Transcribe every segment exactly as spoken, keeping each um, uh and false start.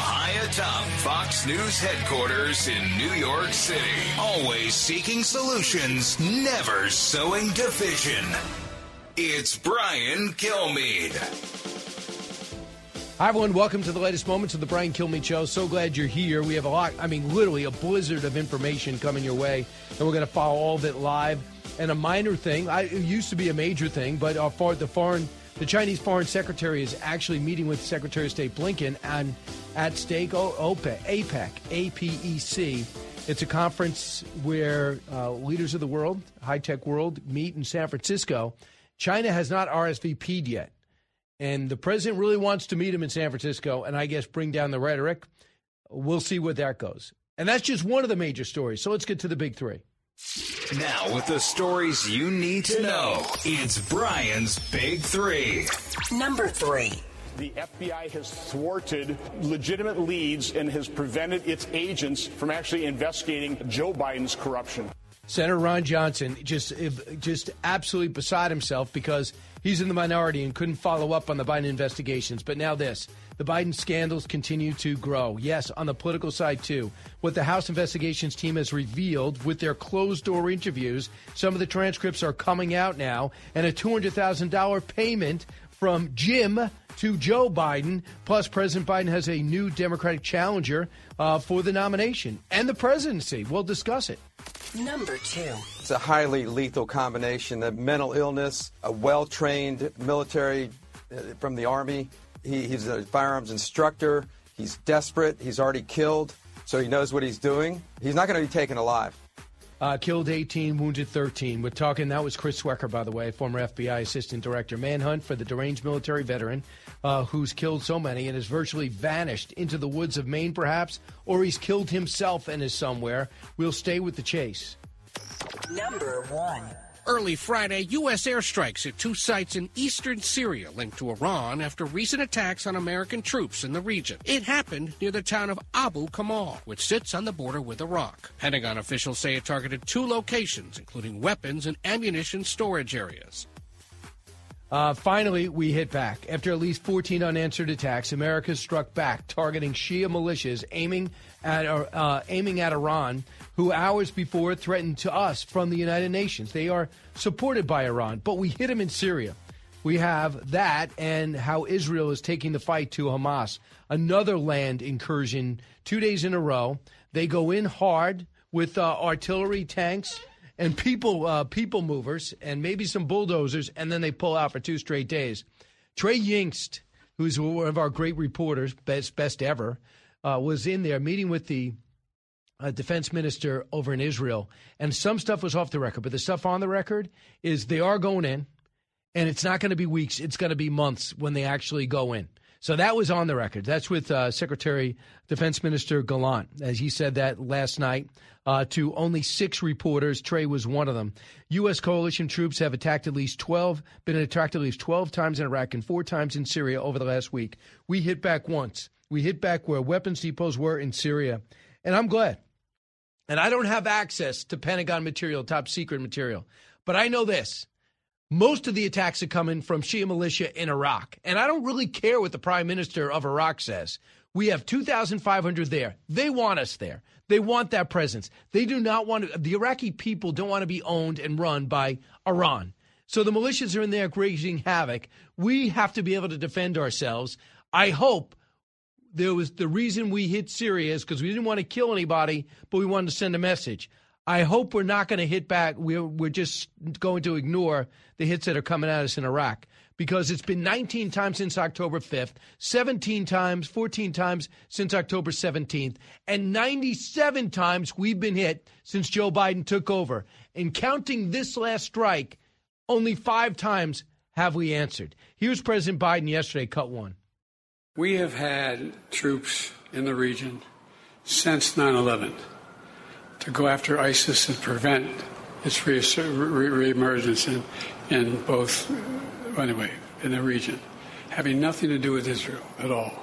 high atop Fox News headquarters in New York City. Always seeking solutions, never sowing division. It's Brian Kilmeade. Hi, everyone. Welcome to the latest moments of the Brian Kilmeade Show. So glad you're here. We have a lot, I mean, literally a blizzard of information coming your way, and we're going to follow all of it live. And a minor thing, I, it used to be a major thing, but our, the foreign, the Chinese foreign secretary is actually meeting with Secretary of State Blinken and at stake OPEC, APEC, A P E C. It's a conference where uh, leaders of the world, high-tech world, meet in San Francisco. China has not R S V P'd yet. And the president really wants to meet him in San Francisco and I guess bring down the rhetoric. We'll see where that goes. And that's just one of the major stories. So let's get to the big three. Now with the stories you need to know, it's Brian's Big Three. Number three. The F B I has thwarted legitimate leads and has prevented its agents from actually investigating Joe Biden's corruption. Senator Ron Johnson just just absolutely beside himself because he's in the minority and couldn't follow up on the Biden investigations. But now this, the Biden scandals continue to grow. Yes, on the political side, too. What the House investigations team has revealed with their closed-door interviews, some of the transcripts are coming out now, and a two hundred thousand dollars payment from Jim to Joe Biden. Plus, President Biden has a new Democratic challenger uh, for the nomination and the presidency. We'll discuss it. Number two. It's a highly lethal combination of mental illness, a well-trained military uh, from the Army. He, he's a firearms instructor. He's desperate. He's already killed, so he knows what he's doing. He's not going to be taken alive. Uh, killed eighteen, wounded thirteen. We're talking, that was Chris Swecker, by the way, former F B I assistant director. Manhunt for the deranged military veteran uh, who's killed so many and has virtually vanished into the woods of Maine, perhaps, or he's killed himself and is somewhere. We'll stay with the chase. Number one. Early Friday, U S airstrikes at two sites in eastern Syria linked to Iran after recent attacks on American troops in the region. It happened near the town of Abu Kamal, which sits on the border with Iraq. Pentagon officials say it targeted two locations, including weapons and ammunition storage areas. Uh, finally, we hit back. After at least fourteen unanswered attacks, America struck back, targeting Shia militias aiming at uh, aiming at Iran, who hours before threatened to us from the United Nations. They are supported by Iran, but we hit them in Syria. We have that and how Israel is taking the fight to Hamas. Another land incursion two days in a row. They go in hard with uh, artillery, tanks, and people uh, people movers, and maybe some bulldozers, and then they pull out for two straight days. Trey Yingst, who's one of our great reporters, best best ever, uh, was in there meeting with the uh, defense minister over in Israel, and some stuff was off the record, but the stuff on the record is they are going in, and it's not going to be weeks, it's going to be months when they actually go in. So that was on the record. That's with uh, Secretary Defense Minister Gallant, as he said that last night uh, to only six reporters. Trey was one of them. U S coalition troops have attacked at least twelve, been attacked at least twelve times in Iraq and four times in Syria over the last week. We hit back once. We hit back where weapons depots were in Syria, and I'm glad. And I don't have access to Pentagon material, top secret material, but I know this. Most of the attacks are coming from Shia militia in Iraq. And I don't really care what the prime minister of Iraq says. We have two thousand five hundred there. They want us there. They want that presence. They do not want to. The Iraqi people don't want to be owned and run by Iran. So the militias are in there wreaking havoc. We have to be able to defend ourselves. I hope there was the reason we hit Syria is because we didn't want to kill anybody, but we wanted to send a message. I hope we're not going to hit back. We're, we're just going to ignore the hits that are coming at us in Iraq because it's been nineteen times since October fifth, seventeen times, fourteen times since October seventeenth, and ninety-seven times we've been hit since Joe Biden took over. And counting this last strike, only five times have we answered. Here's President Biden yesterday, cut one. We have had troops in the region since nine eleven. To go after ISIS and prevent its re- re- re-emergence in, in both, anyway, in the region, having nothing to do with Israel at all.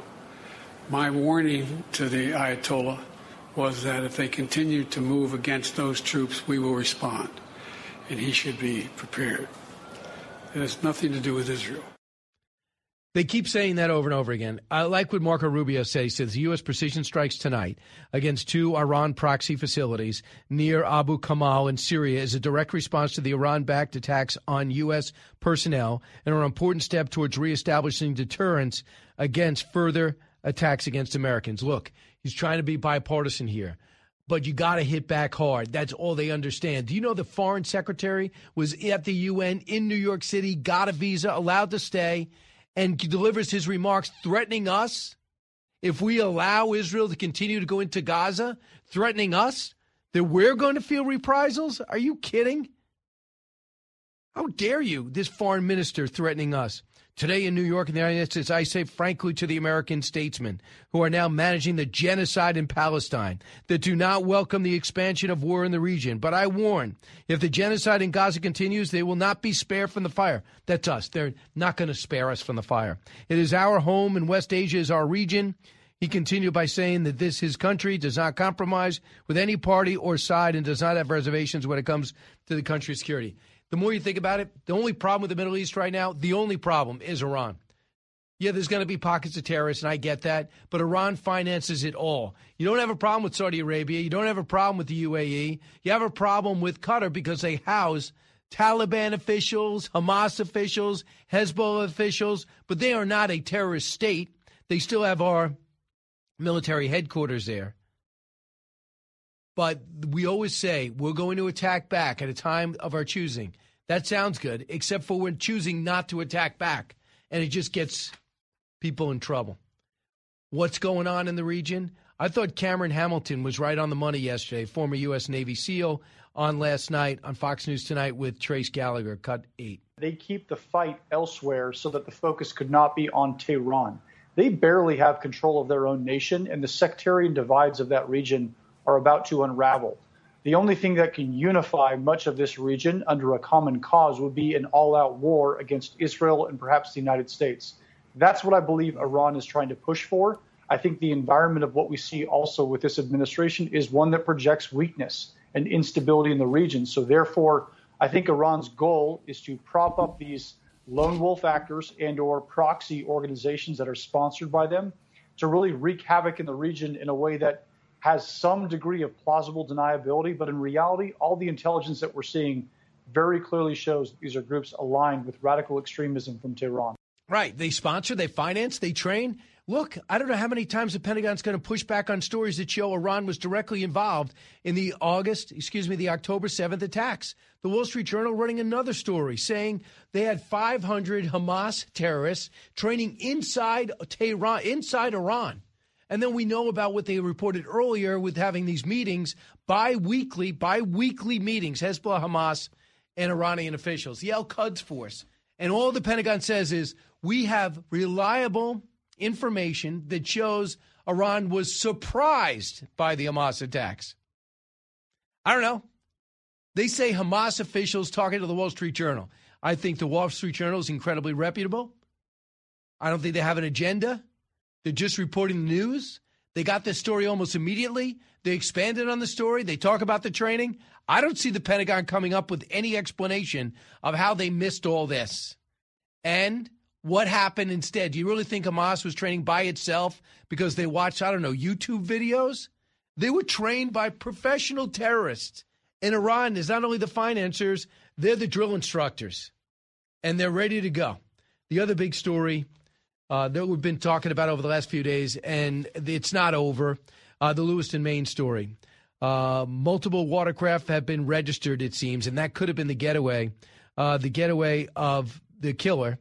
My warning to the Ayatollah was that if they continue to move against those troops, we will respond, and he should be prepared. It has nothing to do with Israel. They keep saying that over and over again. I like what Marco Rubio said. He says the U S precision strikes tonight against two Iran proxy facilities near Abu Kamal in Syria is a direct response to the Iran-backed attacks on U S personnel and are an important step towards reestablishing deterrence against further attacks against Americans. Look, he's trying to be bipartisan here, but you got to hit back hard. That's all they understand. Do you know the foreign secretary was at the U N in New York City, got a visa, allowed to stay, and delivers his remarks threatening us if we allow Israel to continue to go into Gaza, threatening us that we're going to feel reprisals? Are you kidding? How dare you, this foreign minister threatening us? Today in New York in the United States, I say frankly to the American statesmen who are now managing the genocide in Palestine that do not welcome the expansion of war in the region. But I warn, if the genocide in Gaza continues, they will not be spared from the fire. That's us. They're not going to spare us from the fire. It is our home, and West Asia is our region. He continued by saying that this, his country, does not compromise with any party or side and does not have reservations when it comes to the country's security. The more you think about it, the only problem with the Middle East right now, the only problem is Iran. Yeah, there's going to be pockets of terrorists, and I get that, but Iran finances it all. You don't have a problem with Saudi Arabia. You don't have a problem with the U A E. You have a problem with Qatar because they house Taliban officials, Hamas officials, Hezbollah officials, but they are not a terrorist state. They still have our military headquarters there. But we always say we're going to attack back at a time of our choosing. That sounds good, except for when choosing not to attack back. And it just gets people in trouble. What's going on in the region? I thought Cameron Hamilton was right on the money yesterday, former U S Navy SEAL, on last night on Fox News Tonight with Trace Gallagher, cut eight. They keep the fight elsewhere so that the focus could not be on Tehran. They barely have control of their own nation, and the sectarian divides of that region are about to unravel. The only thing that can unify much of this region under a common cause would be an all-out war against Israel and perhaps the United States. That's what I believe Iran is trying to push for. I think the environment of what we see also with this administration is one that projects weakness and instability in the region. So therefore, I think Iran's goal is to prop up these lone wolf actors and or proxy organizations that are sponsored by them to really wreak havoc in the region in a way that has some degree of plausible deniability, but in reality, all the intelligence that we're seeing very clearly shows these are groups aligned with radical extremism from Tehran. Right. They sponsor, they finance, they train. Look, I don't know how many times the Pentagon's going to push back on stories that show Iran was directly involved in the August, excuse me, the October seventh attacks. The Wall Street Journal running another story saying they had five hundred Hamas terrorists training inside Tehran, inside Iran. And then we know about what they reported earlier with having these meetings, bi-weekly, bi-weekly meetings, Hezbollah, Hamas, and Iranian officials, the Al-Quds Force. And all the Pentagon says is we have reliable information that shows Iran was surprised by the Hamas attacks. I don't know. They say Hamas officials talking to the Wall Street Journal. I think the Wall Street Journal is incredibly reputable. I don't think they have an agenda. They're just reporting the news. They got this story almost immediately. They expanded on the story. They talk about the training. I don't see the Pentagon coming up with any explanation of how they missed all this. And what happened instead? Do you really think Hamas was training by itself because they watched, I don't know, YouTube videos? They were trained by professional terrorists. And Iran is not only the financiers, they're the drill instructors. And they're ready to go. The other big story Uh, that we've been talking about over the last few days, and it's not over, uh, the Lewiston, Maine story. Uh, multiple watercraft have been registered, it seems, and that could have been the getaway, uh, the getaway of the killer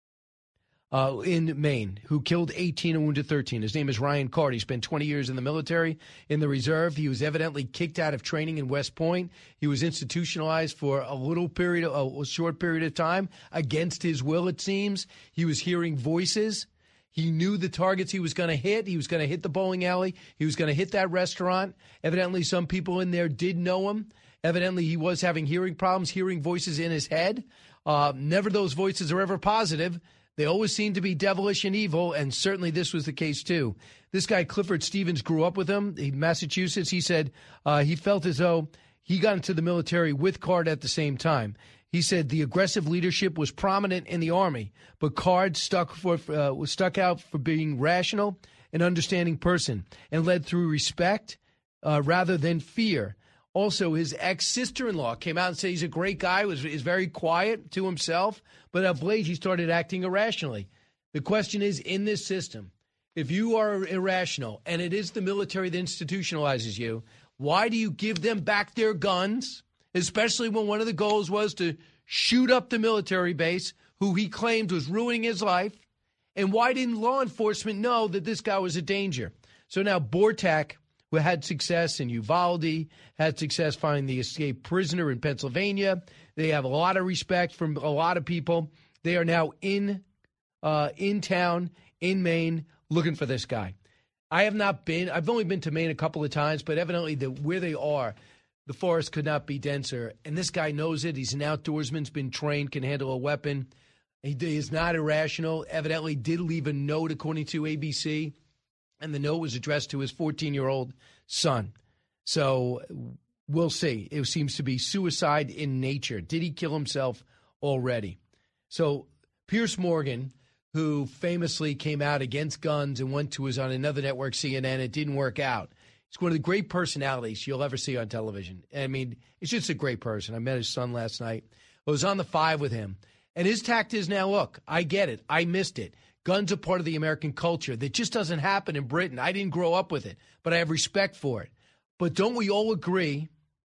uh, in Maine, who killed eighteen and wounded thirteen. His name is Ryan Card. He spent twenty years in the military, in the reserve. He was evidently kicked out of training in West Point. He was institutionalized for a little period, a short period of time, against his will, it seems. He was hearing voices. He knew the targets he was going to hit. He was going to hit the bowling alley. He was going to hit that restaurant. Evidently, some people in there did know him. Evidently, he was having hearing problems, hearing voices in his head. Uh, never those voices are ever positive. They always seem to be devilish and evil, and certainly this was the case, too. This guy, Clifford Stevens, grew up with him in Massachusetts. He said uh, he felt as though he got into the military with Card at the same time. He said the aggressive leadership was prominent in the Army, but Card stuck for uh, was stuck out for being rational and understanding person and led through respect uh, rather than fear. Also, his ex-sister-in-law came out and said he's a great guy, was is very quiet to himself, but of late he started acting irrationally. The question is, in this system, if you are irrational and it is the military that institutionalizes you, why do you give them back their guns, especially when one of the goals was to shoot up the military base, who he claimed was ruining his life? And why didn't law enforcement know that this guy was a danger? So now Bortak, who had success in Uvalde, had success finding the escaped prisoner in Pennsylvania. They have a lot of respect from a lot of people. They are now in uh, in town, in Maine, looking for this guy. I have not been. I've only been to Maine a couple of times, but evidently the, where they are, the forest could not be denser. And this guy knows it. He's an outdoorsman, has been trained, can handle a weapon. He is not irrational. Evidently did leave a note, according to A B C. And the note was addressed to his fourteen-year-old son. So we'll see. It seems to be suicide in nature. Did he kill himself already? So Piers Morgan, who famously came out against guns and went to his on another network, C N N, it didn't work out. He's one of the great personalities you'll ever see on television. I mean, he's just a great person. I met his son last night. I was on the five with him. And his tact is now, look, I get it. I missed it. Guns are part of the American culture. That just doesn't happen in Britain. I didn't grow up with it, but I have respect for it. But don't we all agree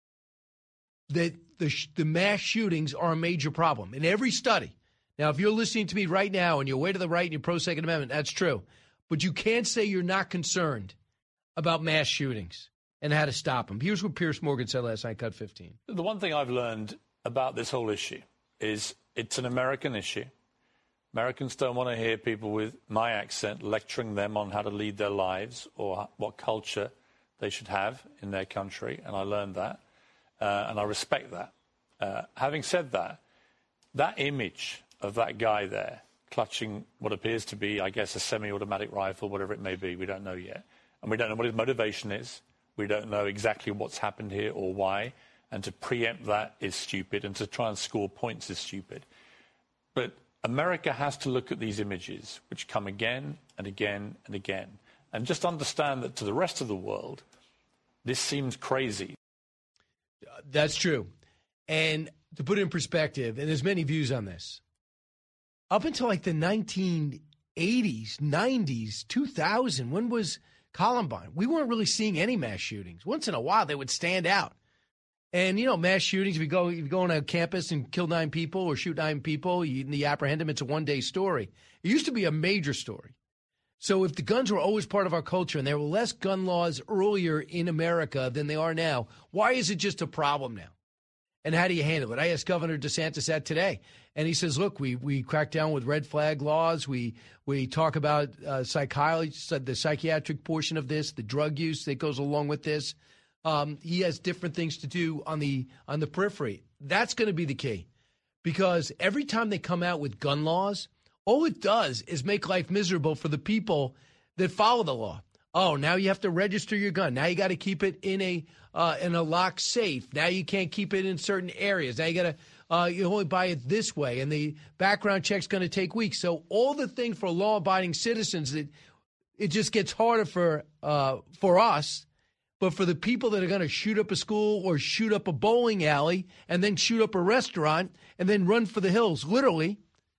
that the, the mass shootings are a major problem? In every study. Now, if you're listening to me right now and you're way to the right and you're pro-Second Amendment, that's true. But you can't say you're not concerned about mass shootings and how to stop them. Here's what Piers Morgan said last night, Cut fifteen. The one thing I've learned about this whole issue is it's an American issue. Americans don't want to hear people with my accent lecturing them on how to lead their lives or what culture they should have in their country, and I learned that, uh, and I respect that. Uh, having said that, that image of that guy there clutching what appears to be, I guess, a semi-automatic rifle, whatever it may be, we don't know yet, and we don't know what his motivation is. We don't know exactly what's happened here or why, and to preempt that is stupid, and to try and score points is stupid. But America has to look at these images, which come again and again and again, and just understand that to the rest of the world, this seems crazy. That's true. And to put it in perspective, and there's many views on this, up until like the nineteen eighties, nineties, two thousand, when was Columbine? We weren't really seeing any mass shootings. Once in a while, they would stand out. And, you know, mass shootings, if you go, if you go on a campus and kill nine people or shoot nine people, you, you apprehend them, it's a one-day story. It used to be a major story. So if the guns were always part of our culture and there were less gun laws earlier in America than they are now, why is it just a problem now? And how do you handle it? I asked Governor DeSantis that today, and he says, look, we we crack down with red flag laws. We we talk about uh, psychology, the psychiatric portion of this, the drug use that goes along with this. Um, he has different things to do on the on the periphery. That's going to be the key, because every time they come out with gun laws, all it does is make life miserable for the people that follow the law. Oh, now you have to register your gun. Now you got to keep it in a uh, in a locked safe. Now you can't keep it in certain areas. Now you got to uh, you only buy it this way, and the background check's going to take weeks. So all the thing for law-abiding citizens, that it just gets harder for uh, for us. But for the people that are going to shoot up a school or shoot up a bowling alley and then shoot up a restaurant and then run for the hills, literally,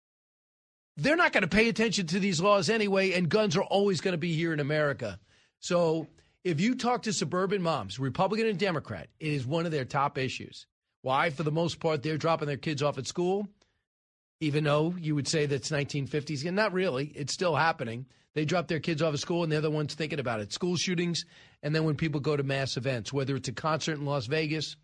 they're not going to pay attention to these laws anyway, and guns are always going to be here in America. So if you talk to suburban moms, Republican and Democrat, it is one of their top issues. Why? For the most part, they're dropping their kids off at school, even though you would say that's nineteen fifties. And not really. It's still happening. They drop their kids off at school, and they're the ones thinking about it. School shootings, and then when people go to mass events, whether it's a concert in Las Vegas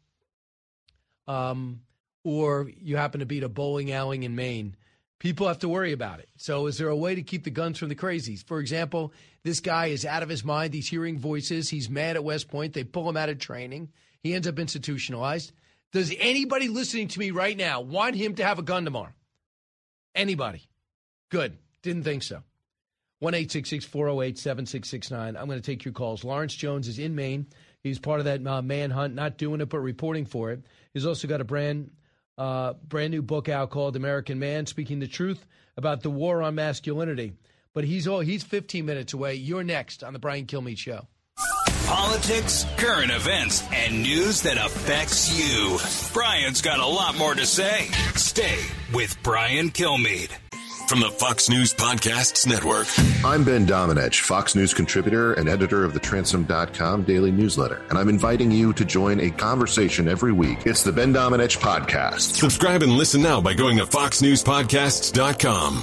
um, or you happen to be at a bowling alley in Maine, people have to worry about it. So is there a way to keep the guns from the crazies? For example, this guy is out of his mind. He's hearing voices. He's mad at West Point. They pull him out of training. He ends up institutionalized. Does anybody listening to me right now want him to have a gun tomorrow? Anybody? Good. Didn't think so. one eight six six, four oh eight, seven six six nine. I'm going to take your calls. Lawrence Jones is in Maine. He's part of that uh, manhunt, not doing it but reporting for it. He's also got a brand uh, brand new book out called American Man, Speaking the Truth about the War on Masculinity. But he's all, he's fifteen minutes away. You're next on the Brian Kilmeade Show. Politics, current events, and news that affects you. Brian's got a lot more to say. Stay with Brian Kilmeade. From the Fox News Podcasts Network. I'm Ben Domenech, Fox News contributor and editor of the Transom dot com daily newsletter, and I'm inviting you to join a conversation every week. It's the Ben Domenech Podcast. Subscribe and listen now by going to fox news podcasts dot com.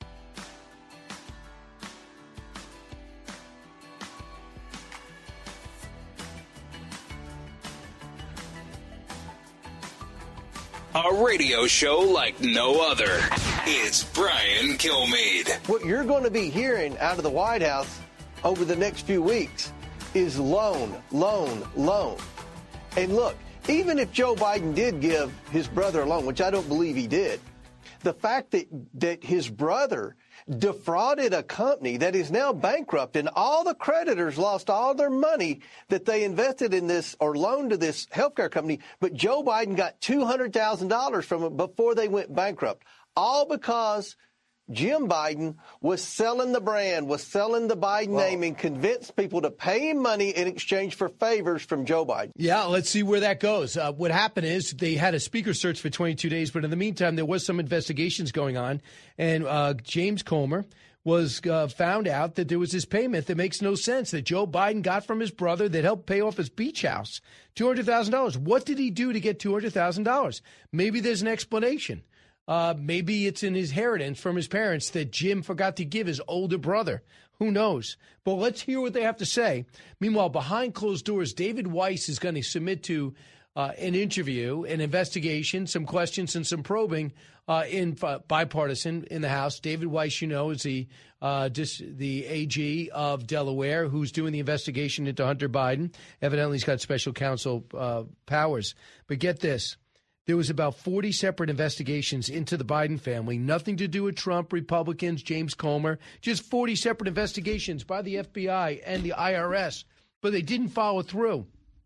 A radio show like no other. It's Brian Kilmeade. What you're going to be hearing out of the White House over the next few weeks is loan, loan, loan. And look, even if Joe Biden did give his brother a loan, which I don't believe he did, the fact that, that his brother defrauded a company that is now bankrupt and all the creditors lost all their money that they invested in this or loaned to this healthcare company, but Joe Biden got two hundred thousand dollars from it before they went bankrupt, all because Jim Biden was selling the brand, was selling the Biden well, name, and convinced people to pay him money in exchange for favors from Joe Biden. Yeah, let's see where that goes. Uh, what happened is they had a speaker search for twenty-two days, but in the meantime, there was some investigations going on, and uh, James Comer was uh, found out that there was this payment that makes no sense that Joe Biden got from his brother that helped pay off his beach house, two hundred thousand dollars. What did he do to get two hundred thousand dollars? Maybe there's an explanation. Uh, maybe it's in his inheritance from his parents that Jim forgot to give his older brother. Who knows? But let's hear what they have to say. Meanwhile, behind closed doors, David Weiss is going to submit to uh, an interview, an investigation, some questions and some probing uh, in uh, bipartisan in the House. David Weiss, you know, is the uh, dis- the A G of Delaware who's doing the investigation into Hunter Biden. Evidently, he's got special counsel uh, powers. But get this. There was about forty separate investigations into the Biden family, nothing to do with Trump, Republicans, James Comer, just forty separate investigations by the F B I and the I R S, but they didn't follow through.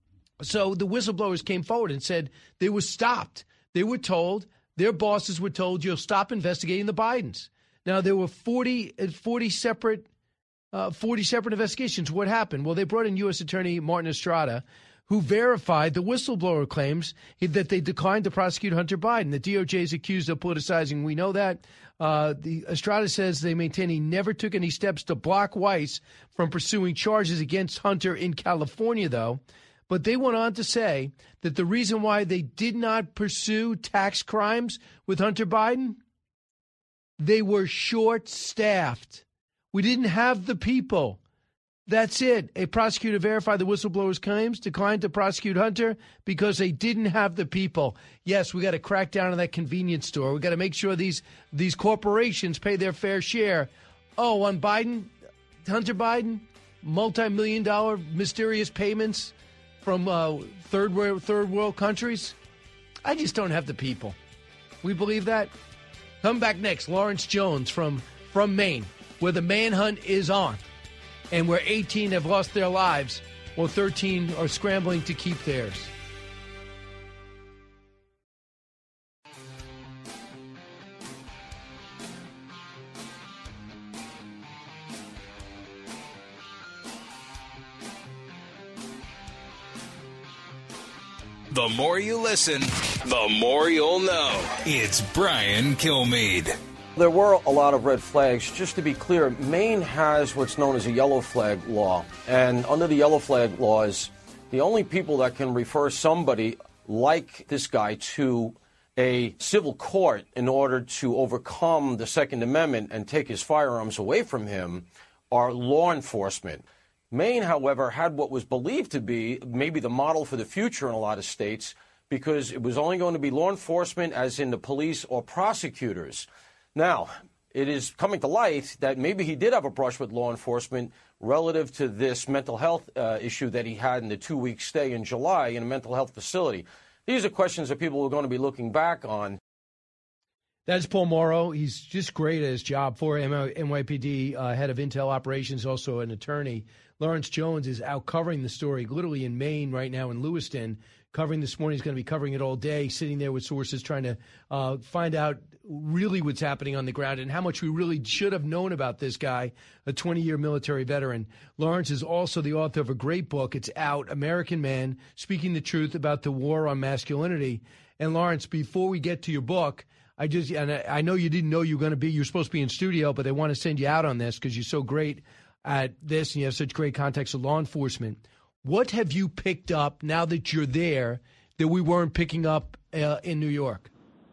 So the whistleblowers came forward and said they were stopped. They were told, their bosses were told, you'll stop investigating the Bidens. Now, there were forty, forty separate uh, forty separate investigations. What happened? Well, they brought in U S Attorney Martin Estrada, who verified the whistleblower claims that they declined to prosecute Hunter Biden. The D O J is accused of politicizing. We know that. Uh, the Estrada says they maintain he never took any steps to block Weiss from pursuing charges against Hunter in California, though. But they went on to say that the reason why they did not pursue tax crimes with Hunter Biden, they were short-staffed. We didn't have the people. That's it. A prosecutor verified the whistleblower's claims, declined to prosecute Hunter because they didn't have the people. Yes, we got to crack down on that convenience store. We got to make sure these these corporations pay their fair share. Oh, on Biden, Hunter Biden, multi-million dollar mysterious payments from uh, third world, third world countries. I just don't have the people. We believe that. Come back next, Lawrence Jones from from Maine, where the manhunt is on. And where eighteen have lost their lives, while thirteen are scrambling to keep theirs. The more you listen, the more you'll know. It's Brian Kilmeade. There were a lot of red flags. Just to be clear, Maine has what's known as a yellow flag law. And under the yellow flag laws, the only people that can refer somebody like this guy to a civil court in order to overcome the Second Amendment and take his firearms away from him are law enforcement. Maine, however, had what was believed to be maybe the model for the future in a lot of states because it was only going to be law enforcement, as in the police or prosecutors. Now, it is coming to light that maybe he did have a brush with law enforcement relative to this mental health uh, issue that he had in the two-week stay in July in a mental health facility. These are questions that people are going to be looking back on. That's Paul Morrow. He's just great at his job for N Y P D, uh, head of Intel Operations, also an attorney. Lawrence Jones is out covering the story, literally in Maine right now in Lewiston, covering this morning. He's going to be covering it all day, sitting there with sources, trying to uh, find out really what's happening on the ground and how much we really should have known about this guy, a twenty-year military veteran. Lawrence is also the author of a great book. It's out, American Man, Speaking the Truth About the War on Masculinity. And Lawrence, before we get to your book, I just and I, I know you didn't know you were going to be. You're supposed to be in studio, but they want to send you out on this because you're so great at this and you have such great contacts with law enforcement. What have you picked up now that you're there that we weren't picking up uh, in New York?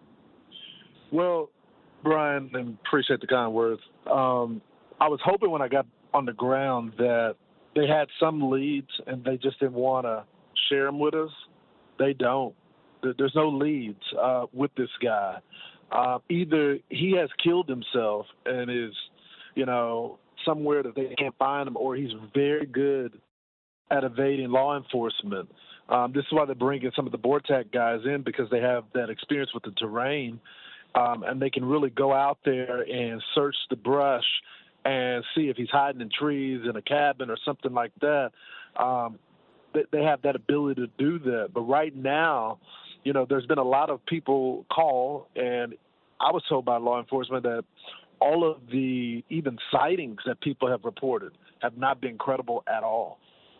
Well, Brian, and appreciate the kind words. Um, I was hoping when I got on the ground that they had some leads and they just didn't want to share them with us. They don't. There's no leads uh, with this guy. Uh, either he has killed himself and is, you know, somewhere that they can't find him, or he's very good at evading law enforcement. Um, this is why they're bringing some of the BORTAC guys in, because they have that experience with the terrain, um, and they can really go out there and search the brush and see if he's hiding in trees in a cabin or something like that. Um, they, they have that ability to do that. But right now, you know, there's been a lot of people call, and I was told by law enforcement that all of the even sightings that people have reported have not been credible at all.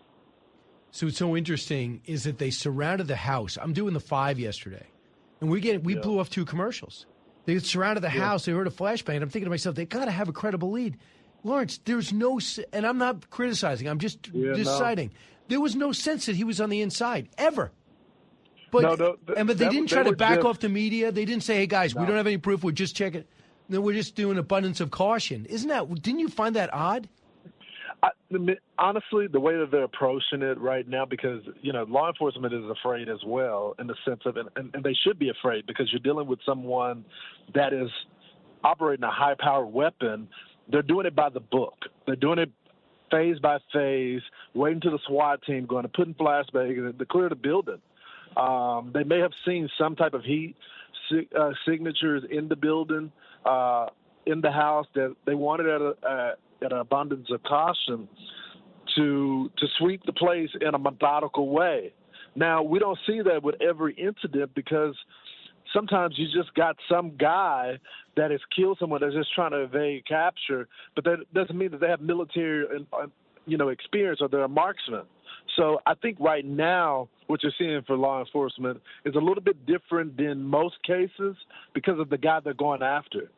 So what's so interesting is that they surrounded the house. I'm doing the five yesterday, and we get we yeah. blew off two commercials. They surrounded the yeah. house. They heard a flashbang. I'm thinking to myself, they got to have a credible lead. Lawrence, there's no – and I'm not criticizing. I'm just yeah, deciding. No. There was no sense that he was on the inside, ever. But, no, no, th- and, but they that, didn't try they to back just, off the media. They didn't say, hey, guys, no. we don't have any proof. We're just checking. No, we're just doing abundance of caution. Isn't that – didn't you find that odd? I, honestly, the way that they're approaching it right now, because, you know, law enforcement is afraid as well in the sense of, and, and they should be afraid because you're dealing with someone that is operating a high-powered weapon. They're doing it by the book. They're doing it phase by phase, waiting to the SWAT team, going to put in flashbangs to clear the building. Um, they may have seen some type of heat uh, signatures in the building, uh, in the house, that they wanted at, a, uh, at an abundance of caution to to sweep the place in a methodical way. Now, we don't see that with every incident because sometimes you just got some guy that has killed someone that's just trying to evade capture, but that doesn't mean that they have military, you know, experience or they're a marksman. So I think right now what you're seeing for law enforcement is a little bit different than most cases because of the guy they're going after.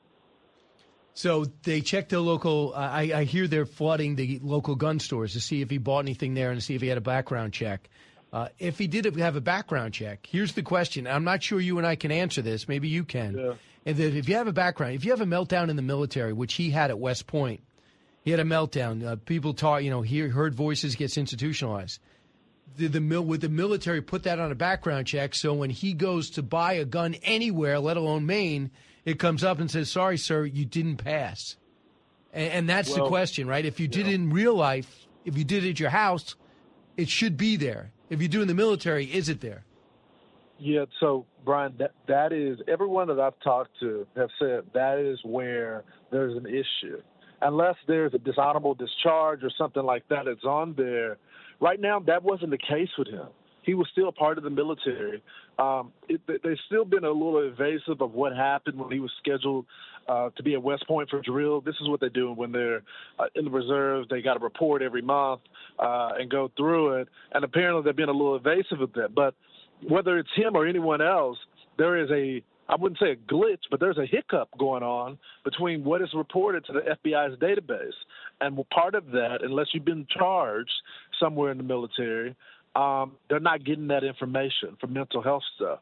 So they checked the local, uh, I, I hear they're flooding the local gun stores to see if he bought anything there and to see if he had a background check. Uh, if he did have a background check, here's the question. I'm not sure you and I can answer this. Maybe you can. Yeah. And that if you have a background, if you have a meltdown in the military, which he had at West Point, he had a meltdown. Uh, people taught, you know, he heard voices, gets institutionalized. The, the mil, would the military put that on a background check so when he goes to buy a gun anywhere, let alone Maine, it comes up and says, sorry, sir, you didn't pass. And, and that's well, the question, right? If you did it in real life, if you did it at your house, it should be there. If you do in the military, is it there? Yeah, so, Brian, that that is – everyone that I've talked to have said that is where there's an issue. Unless there's a dishonorable discharge or something like that that's on there. Right now, that wasn't the case with him. He was still part of the military. Um, it, they've still been a little evasive of what happened when he was scheduled uh, to be at West Point for drill. This is what they do when they're uh, in the reserves. They got to report every month uh, and go through it. And apparently they've been a little evasive with that. But whether it's him or anyone else, there is a, I wouldn't say a glitch, but there's a hiccup going on between what is reported to the F B I's database. And part of that, unless you've been charged somewhere in the military, Um, they're not getting that information for mental health stuff.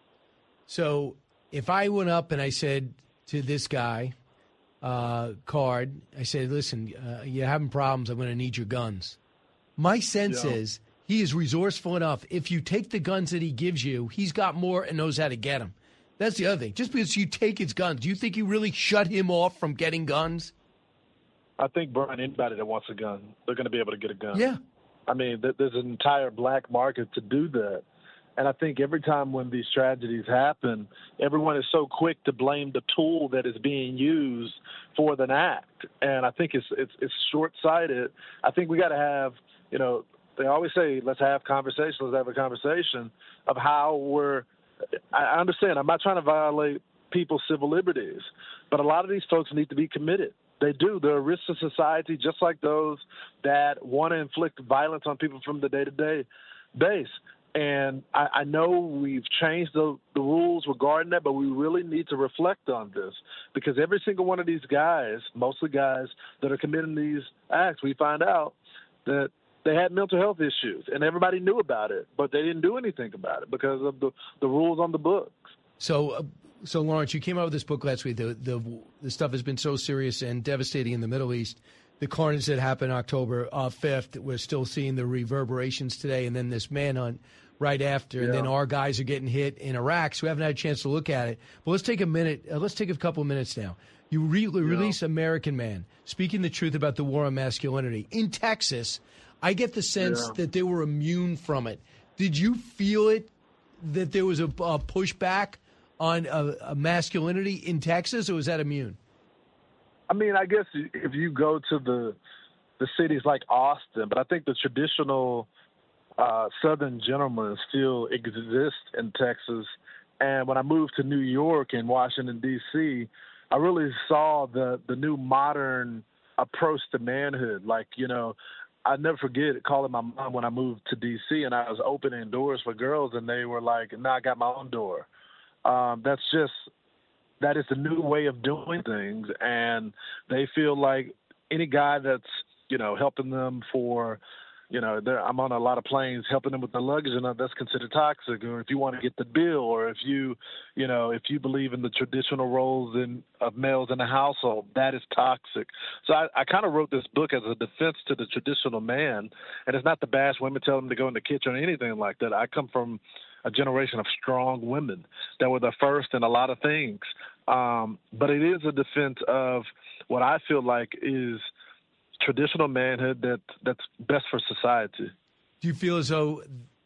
So if I went up and I said to this guy, uh, Card, I said, listen, uh, you're having problems. I'm going to need your guns. My sense yeah. is he is resourceful enough. If you take the guns that he gives you, he's got more and knows how to get them. That's the other thing. Just because you take his guns, do you think you really shut him off from getting guns? I think, Brian, anybody that wants a gun, they're going to be able to get a gun. Yeah. I mean, there's an entire black market to do that. And I think every time when these tragedies happen, everyone is so quick to blame the tool that is being used for the act. And I think it's it's, it's short-sighted. I think we got to have, you know, they always say, let's have conversations, let's have a conversation of how we're – I understand. I'm not trying to violate people's civil liberties, but a lot of these folks need to be committed. They do. They're a risk to society, just like those that want to inflict violence on people from the day-to-day base. And I, I know we've changed the, the rules regarding that, but we really need to reflect on this because every single one of these guys, mostly guys that are committing these acts, we find out that they had mental health issues, and everybody knew about it, but they didn't do anything about it because of the, the rules on the books. So, uh, so Lawrence, you came out with this book last week. The, the the stuff has been so serious and devastating in the Middle East. The carnage that happened October uh, fifth, we're still seeing the reverberations today, and then this manhunt right after, yeah. and then our guys are getting hit in Iraq, so we haven't had a chance to look at it. But let's take a minute. Uh, let's take a couple of minutes now. You re- yeah. release American Man, speaking the truth about the war on masculinity. In Texas, I get the sense yeah. that they were immune from it. Did you feel it, that there was a, a pushback on a, a masculinity in Texas, or was that immune? I mean, I guess if you go to the the cities like Austin, but I think the traditional uh, Southern gentleman still exists in Texas. And when I moved to New York and Washington, D C, I really saw the, the new modern approach to manhood. Like, you know, I never forget calling my mom when I moved to D C and I was opening doors for girls, and they were like, "No, I got my own door." Um, that's just that is the new way of doing things, and they feel like any guy that's you know helping them for, you know, I'm on a lot of planes helping them with their luggage, and that's considered toxic. Or if you want to get the bill, or if you, you know, if you believe in the traditional roles in, of males in the household, that is toxic. So I, I kind of wrote this book as a defense to the traditional man, and it's not to bash women, tell them to go in the kitchen or anything like that. I come from a generation of strong women that were the first in a lot of things. Um, but it is a defense of what I feel like is traditional manhood that that's best for society. Do you feel as though